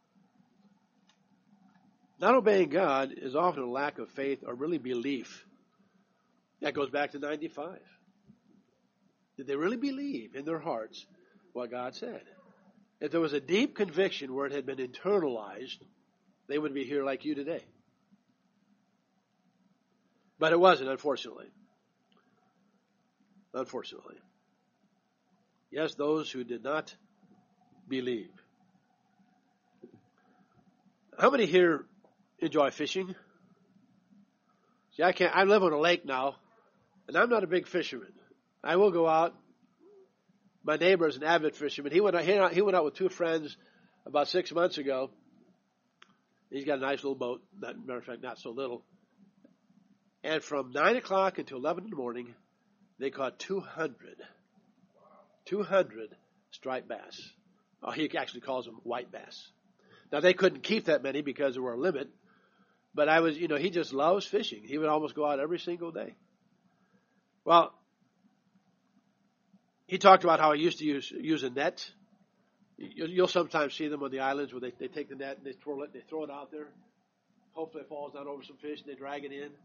not obeying God is often a lack of faith or really belief. That goes back to 95. Did they really believe in their hearts what God said? If there was a deep conviction where it had been internalized, they would be here like you today. But it wasn't, unfortunately. Unfortunately. Yes, those who did not believe. How many here enjoy fishing? See, I live on a lake now, and I'm not a big fisherman. I will go out. My neighbor is an avid fisherman. He went out with two friends about 6 months ago. He's got a nice little boat. Matter of fact, not so little. And from 9 o'clock until 11 in the morning, they caught 200 striped bass. Oh, he actually calls them white bass. Now, they couldn't keep that many because there were a limit. But he just loves fishing. He would almost go out every single day. Well, he talked about how he used to use a net. You'll sometimes see them on the islands where they take the net and they twirl it, they throw it out there. Hopefully it falls down over some fish and they drag it in.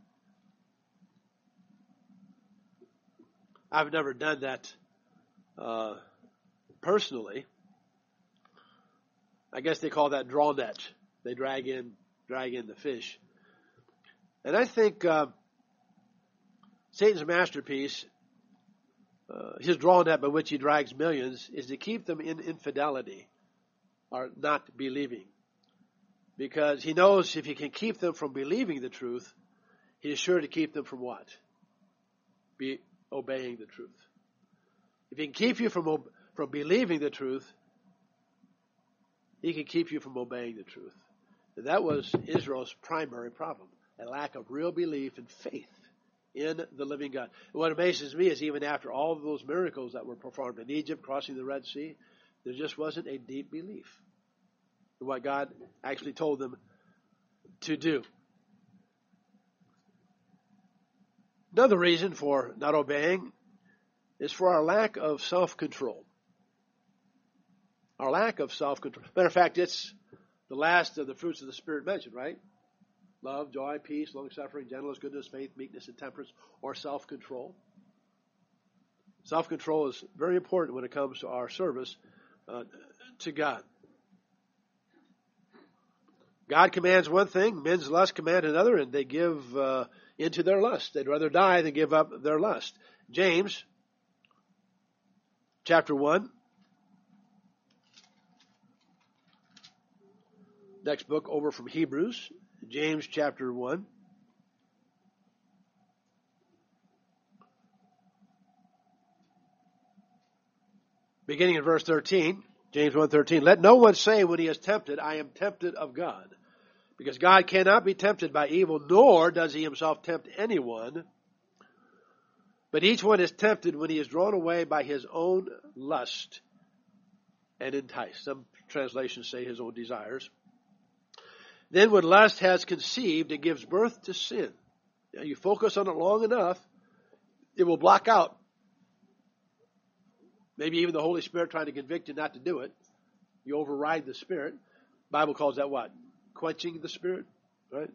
I've never done that personally. I guess they call that draw net. They drag in the fish. And I think Satan's masterpiece, his draw net by which he drags millions, is to keep them in infidelity or not believing. Because he knows if he can keep them from believing the truth, he is sure to keep them from what? Obeying the truth. If he can keep you from believing the truth, he can keep you from obeying the truth. And that was Israel's primary problem, a lack of real belief and faith in the living God. And what amazes me is even after all of those miracles that were performed in Egypt, crossing the Red Sea, there just wasn't a deep belief in what God actually told them to do. Another reason for not obeying is for our lack of self-control. Our lack of self-control. Matter of fact, it's the last of the fruits of the Spirit mentioned, right? Love, joy, peace, long-suffering, gentleness, goodness, faith, meekness, and temperance, or self-control. Self-control is very important when it comes to our service to God. God commands one thing, men's lust command another, and they give into their lust. They'd rather die than give up their lust. James, chapter 1. Next book over from Hebrews, James chapter 1. Beginning in verse 13, James 1:13, let no one say when he is tempted, I am tempted of God. Because God cannot be tempted by evil, nor does he himself tempt anyone. But each one is tempted when he is drawn away by his own lust and enticed. Some translations say his own desires. Then when lust has conceived, it gives birth to sin. Now, you focus on it long enough, it will block out. Maybe even the Holy Spirit trying to convict you not to do it. You override the Spirit. The Bible calls that what? Quenching the Spirit, right?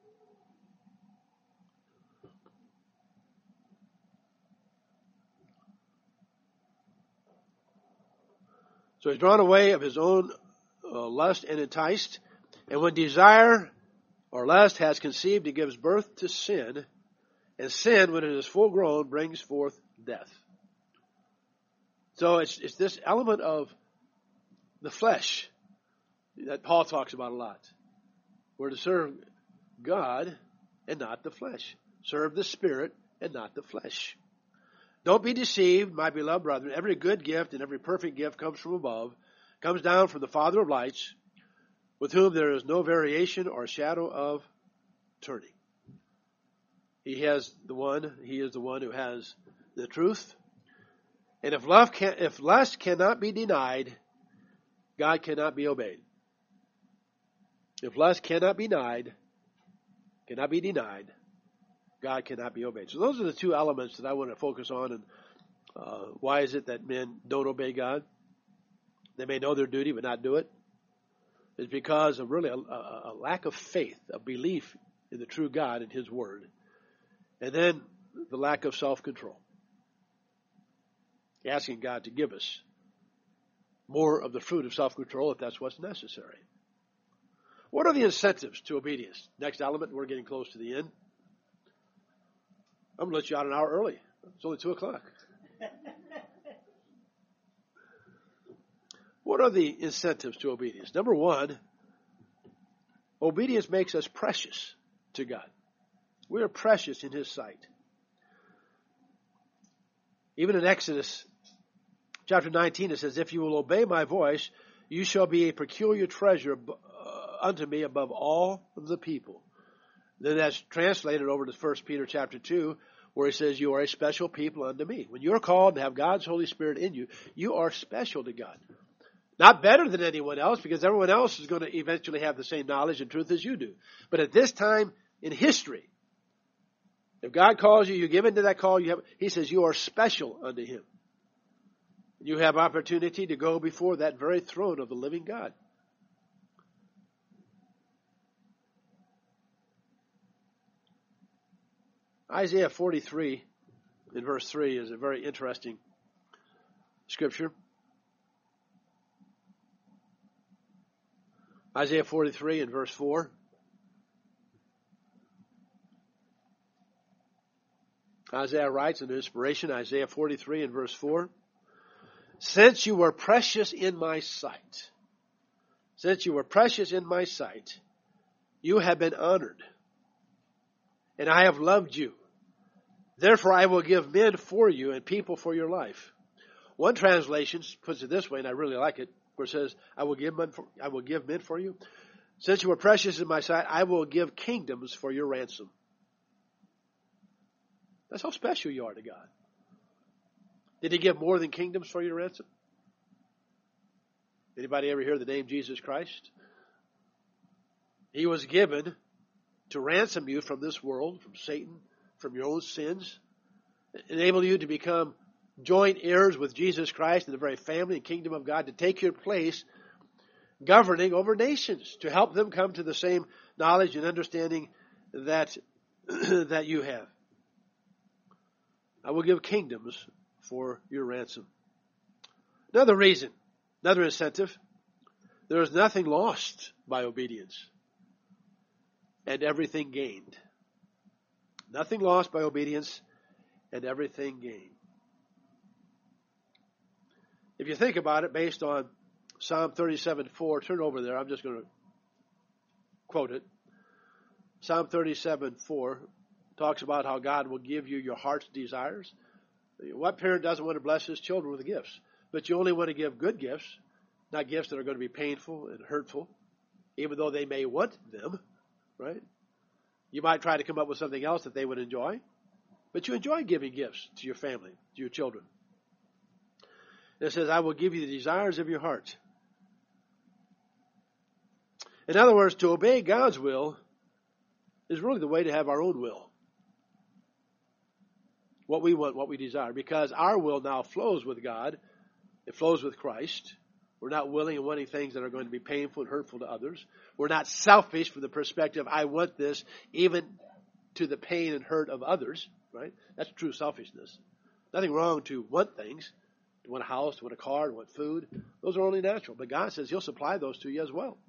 So he's drawn away of his own lust and enticed. And when desire or lust has conceived, it gives birth to sin. And sin, when it is full grown, brings forth death. So it's this element of the flesh that Paul talks about a lot. We're to serve God and not the flesh. Serve the Spirit and not the flesh. Don't be deceived, my beloved brethren. Every good gift and every perfect gift comes from above, comes down from the Father of lights, with whom there is no variation or shadow of turning. He is the one who has the truth. And if lust cannot be denied, God cannot be obeyed. If lust cannot be denied, God cannot be obeyed. So those are the two elements that I want to focus on. And why is it that men don't obey God? They may know their duty but not do it. It's because of really a lack of faith, a belief in the true God and His Word. And then the lack of self-control. Asking God to give us more of the fruit of self-control if that's what's necessary. What are the incentives to obedience? Next element, we're getting close to the end. I'm going to let you out an hour early. It's only 2 o'clock. What are the incentives to obedience? Number one, obedience makes us precious to God. We are precious in His sight. Even in Exodus chapter 19, it says, if you will obey my voice, you shall be a peculiar treasure unto me above all of the people. Then that's translated over to 1 Peter chapter 2, where he says, you are a special people unto me. When you're called to have God's Holy Spirit in you, you are special to God. Not better than anyone else, because everyone else is going to eventually have the same knowledge and truth as you do. But at this time in history, if God calls you, you give into that call, He says you are special unto Him. You have opportunity to go before that very throne of the living God. Isaiah 43 in verse 3 is a very interesting scripture. Isaiah 43 and verse 4. Isaiah writes in inspiration, Isaiah 43 and verse 4. Since you were precious in my sight, you have been honored, and I have loved you. Therefore I will give men for you and people for your life. One translation puts it this way, and I really like it, where it says, I will give men for you. Since you were precious in my sight, I will give kingdoms for your ransom. That's how special you are to God. Did he give more than kingdoms for your ransom? Anybody ever hear the name Jesus Christ? He was given to ransom you from this world, from Satan, from your own sins, enable you to become joint heirs with Jesus Christ in the very family and kingdom of God, to take your place governing over nations, to help them come to the same knowledge and understanding that you have. I will give kingdoms for your ransom. Another reason, another incentive, there is nothing lost by obedience and everything gained. Nothing lost by obedience and everything gained. If you think about it, based on Psalm 37:4, turn over there, I'm just going to quote it. Psalm 37:4 talks about how God will give you your heart's desires. What parent doesn't want to bless his children with gifts? But you only want to give good gifts, not gifts that are going to be painful and hurtful, even though they may want them, right? You might try to come up with something else that they would enjoy, but you enjoy giving gifts to your family, to your children. And it says, I will give you the desires of your heart. In other words, to obey God's will is really the way to have our own will. What we want, what we desire. Because our will now flows with God. It flows with Christ. We're not willing and wanting things that are going to be painful and hurtful to others. We're not selfish from the perspective, I want this, even to the pain and hurt of others. Right? That's true selfishness. Nothing wrong to want things. To want a house, to want a car, to want food. Those are only natural. But God says He'll supply those to you as well.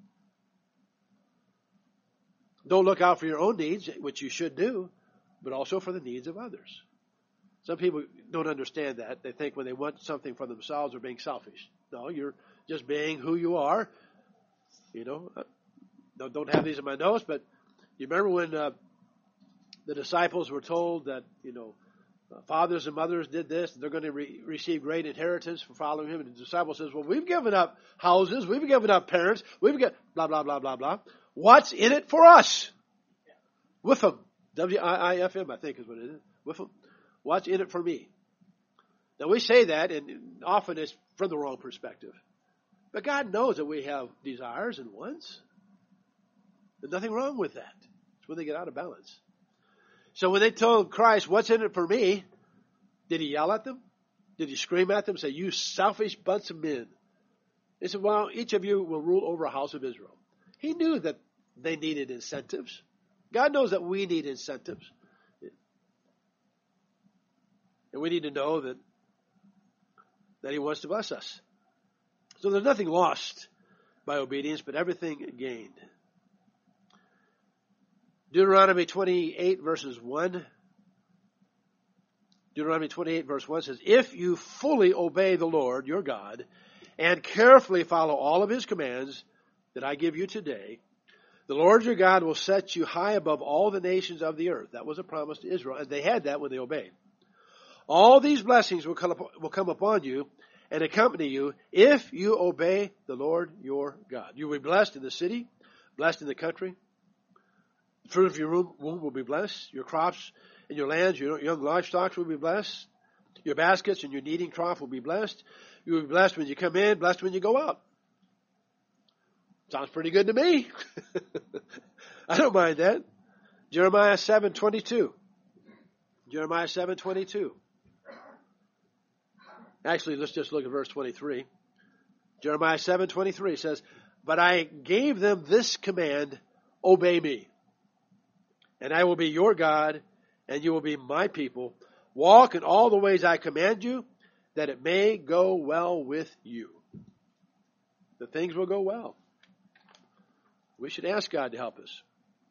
Don't look out for your own needs, which you should do, but also for the needs of others. Some people don't understand that. They think when they want something for themselves, they're being selfish. No, you're just being who you are. You know, don't have these in my notes, but you remember when the disciples were told that, fathers and mothers did this, and they're going to receive great inheritance for following Him. And the disciple says, well, we've given up houses, we've given up parents, we've got blah, blah, blah, blah, blah. What's in it for us? With them. W-I-I-F-M, I think is what it is. With them. What's in it for me? Now we say that, and often it's from the wrong perspective. But God knows that we have desires and wants. There's nothing wrong with that. It's when they get out of balance. So when they told Christ, what's in it for me? Did He yell at them? Did He scream at them and say, you selfish bunch of men? They said, well, each of you will rule over a house of Israel. He knew that they needed incentives. God knows that we need incentives. And we need to know that He wants to bless us. So there's nothing lost by obedience, but everything gained. Deuteronomy 28 verses 1. Deuteronomy 28 verse 1 says, if you fully obey the Lord your God and carefully follow all of His commands that I give you today, the Lord your God will set you high above all the nations of the earth. That was a promise to Israel, and they had that when they obeyed. All these blessings will come upon you and accompany you if you obey the Lord your God. You will be blessed in the city, blessed in the country. The fruit of your womb will be blessed. Your crops and your lands, your young livestock will be blessed. Your baskets and your kneading trough will be blessed. You will be blessed when you come in, blessed when you go out. Sounds pretty good to me. I don't mind that. Jeremiah 7:22. Jeremiah 7:22. Actually, let's just look at verse 23. Jeremiah 7:23 says, but I gave them this command, obey me, and I will be your God, and you will be my people. Walk in all the ways I command you, that it may go well with you. The things will go well. We should ask God to help us.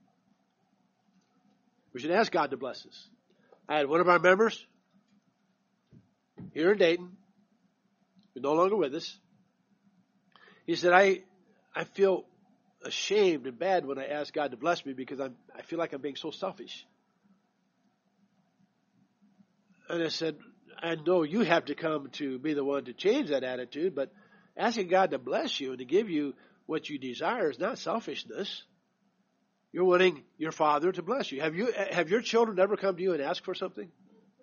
We should ask God to bless us. I had one of our members here in Dayton, who's no longer with us. He said, I feel ashamed and bad when I ask God to bless me because I feel like I'm being so selfish. And I said, I know you have to come to be the one to change that attitude, but asking God to bless you and to give you what you desire is not selfishness. You're wanting your Father to bless you. Have your children ever come to you and ask for something?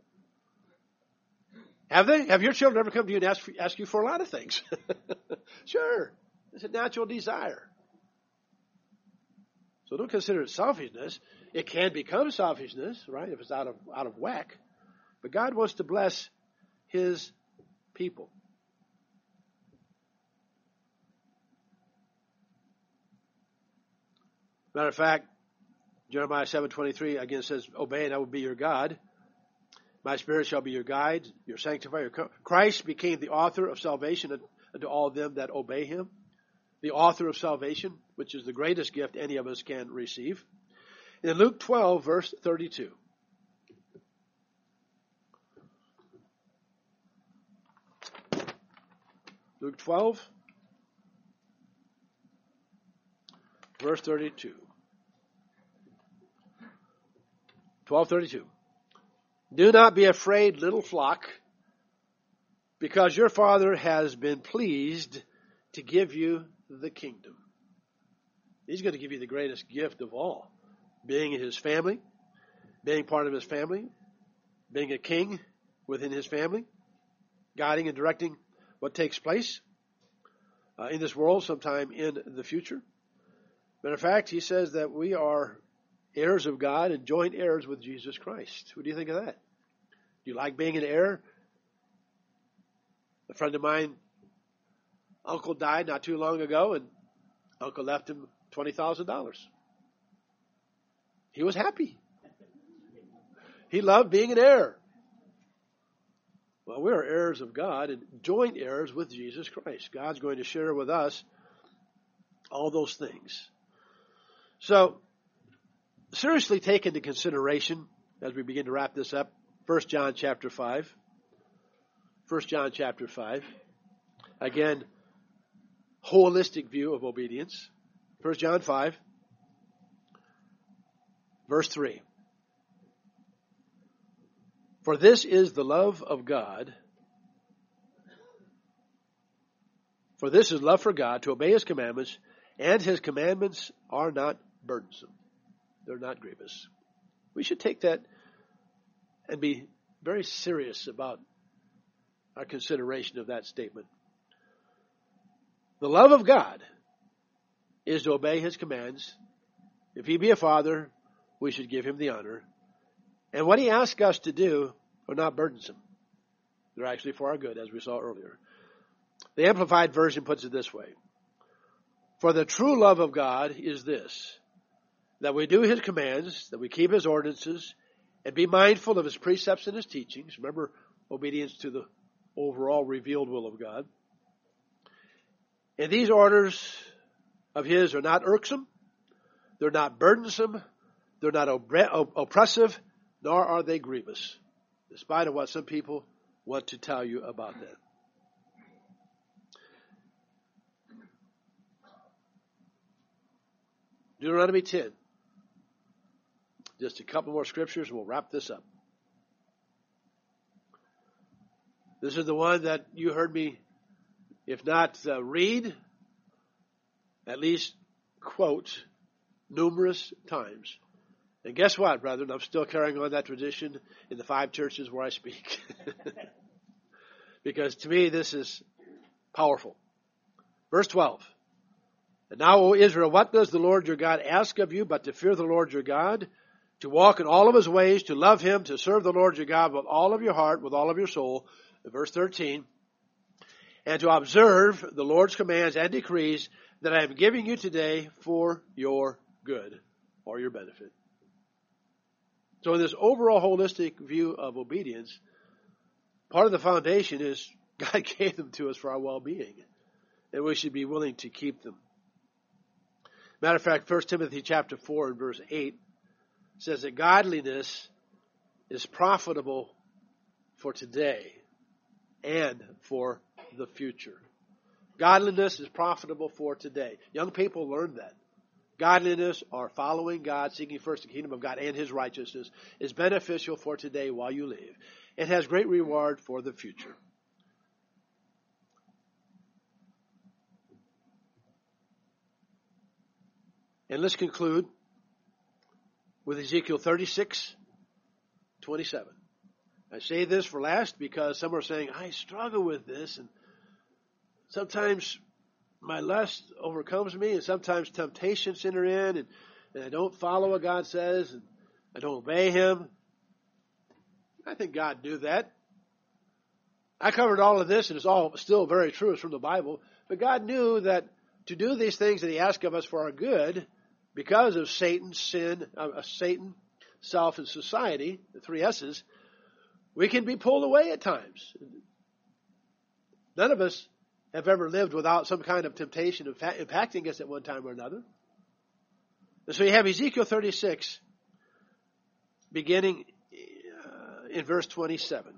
Have they? Have your children ever come to you and ask you for a lot of things? Sure. It's a natural desire. So don't consider it selfishness. It can become selfishness, right, if it's out of whack. But God wants to bless His people. Matter of fact, Jeremiah 7:23 again says, obey and I will be your God. My spirit shall be your guide, your sanctifier. Christ became the author of salvation unto all them that obey Him. The author of salvation, which is the greatest gift any of us can receive. In Luke 12, verse 32. Luke 12, verse 32. 12:32. Do not be afraid, little flock, because your Father has been pleased to give you the kingdom. He's going to give you the greatest gift of all. Being in His family, being part of His family, being a king within His family, guiding and directing what takes place in this world sometime in the future. Matter of fact, He says that we are heirs of God and joint heirs with Jesus Christ. What do you think of that? Do you like being an heir? A friend of mine, uncle died not too long ago, and uncle left him $20,000. He was happy. He loved being an heir. Well, we are heirs of God and joint heirs with Jesus Christ. God's going to share with us all those things. So, seriously take into consideration, as we begin to wrap this up, 1 John chapter 5. 1 John chapter 5. Again, holistic view of obedience. 1 John 5, verse 3. For this is the love of God. For this is love for God, to obey His commandments, and His commandments are not burdensome. They're not grievous. We should take that and be very serious about our consideration of that statement. The love of God is to obey His commands. If He be a father, we should give Him the honor. And what He asks us to do are not burdensome. They're actually for our good, as we saw earlier. The Amplified Version puts it this way. For the true love of God is this, that we do His commands, that we keep His ordinances, and be mindful of His precepts and His teachings. Remember, obedience to the overall revealed will of God. And these orders of His are not irksome, they're not burdensome, they're not oppressive, nor are they grievous, despite of what some people want to tell you about that. Deuteronomy 10. Just a couple more scriptures and we'll wrap this up. This is the one that you heard me, if not read, at least quote numerous times. And guess what, brethren? I'm still carrying on that tradition in the 5 churches where I speak. Because to me, this is powerful. Verse 12. And now, O Israel, what does the Lord your God ask of you but to fear the Lord your God, to walk in all of His ways, to love Him, to serve the Lord your God with all of your heart, with all of your soul. Verse 13. And to observe the Lord's commands and decrees that I am giving you today for your good or your benefit. So in this overall holistic view of obedience, part of the foundation is God gave them to us for our well-being. And we should be willing to keep them. Matter of fact, 1 Timothy chapter 4 and verse 8 says that godliness is profitable for today and for the future. Godliness is profitable for today. Young people learn that. Godliness, or following God, seeking first the kingdom of God and His righteousness, is beneficial for today while you live. It has great reward for the future. And let's conclude with Ezekiel 36:27. I say this for last because some are saying, I struggle with this, and sometimes my lust overcomes me, and sometimes temptations enter in, and I don't follow what God says, and I don't obey Him. I think God knew that. I covered all of this, and it's all still very true. It's from the Bible. But God knew that to do these things that He asked of us for our good, because of Satan, self, and society, the three S's, we can be pulled away at times. None of us have ever lived without some kind of temptation impacting us at one time or another. And so you have Ezekiel 36, beginning in verse 27.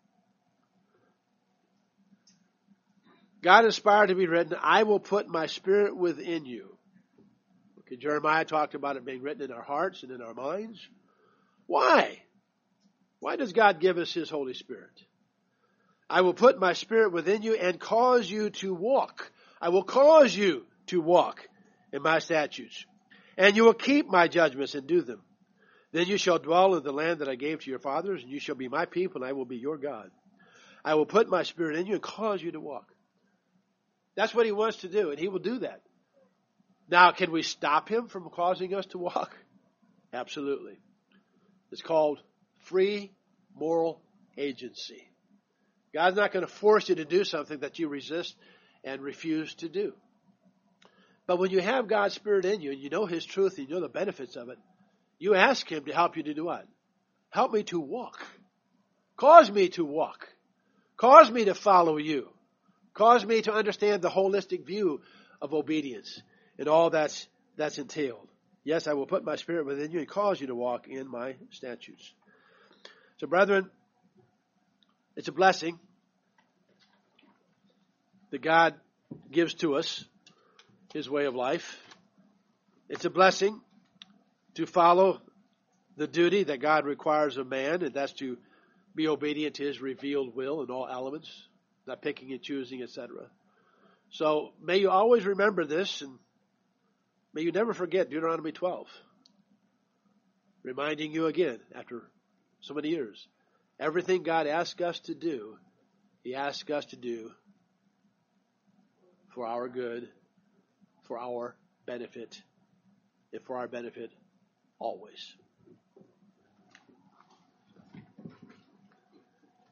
God inspired to be written, I will put my spirit within you. Okay, Jeremiah talked about it being written in our hearts and in our minds. Why? Why does God give us His Holy Spirit? I will put my spirit within you and cause you to walk. I will cause you to walk in my statutes. And you will keep my judgments and do them. Then you shall dwell in the land that I gave to your fathers, and you shall be my people, and I will be your God. I will put my spirit in you and cause you to walk. That's what He wants to do, and He will do that. Now, can we stop Him from causing us to walk? Absolutely. It's called free moral agency. God's not going to force you to do something that you resist and refuse to do. But when you have God's Spirit in you and you know His truth and you know the benefits of it, you ask Him to help you to do what? Help me to walk. Cause me to walk. Cause me to follow you. Cause me to understand the holistic view of obedience and all that's entailed. Yes, I will put my Spirit within you and cause you to walk in my statutes. So, brethren, it's a blessing that God gives to us, His way of life. It's a blessing to follow the duty that God requires of man, and that's to be obedient to His revealed will in all elements, not picking and choosing, etc. So may you always remember this, and may you never forget Deuteronomy 12, reminding you again after so many years, everything God asks us to do, He asks us to do for our good, for our benefit, and for our benefit always.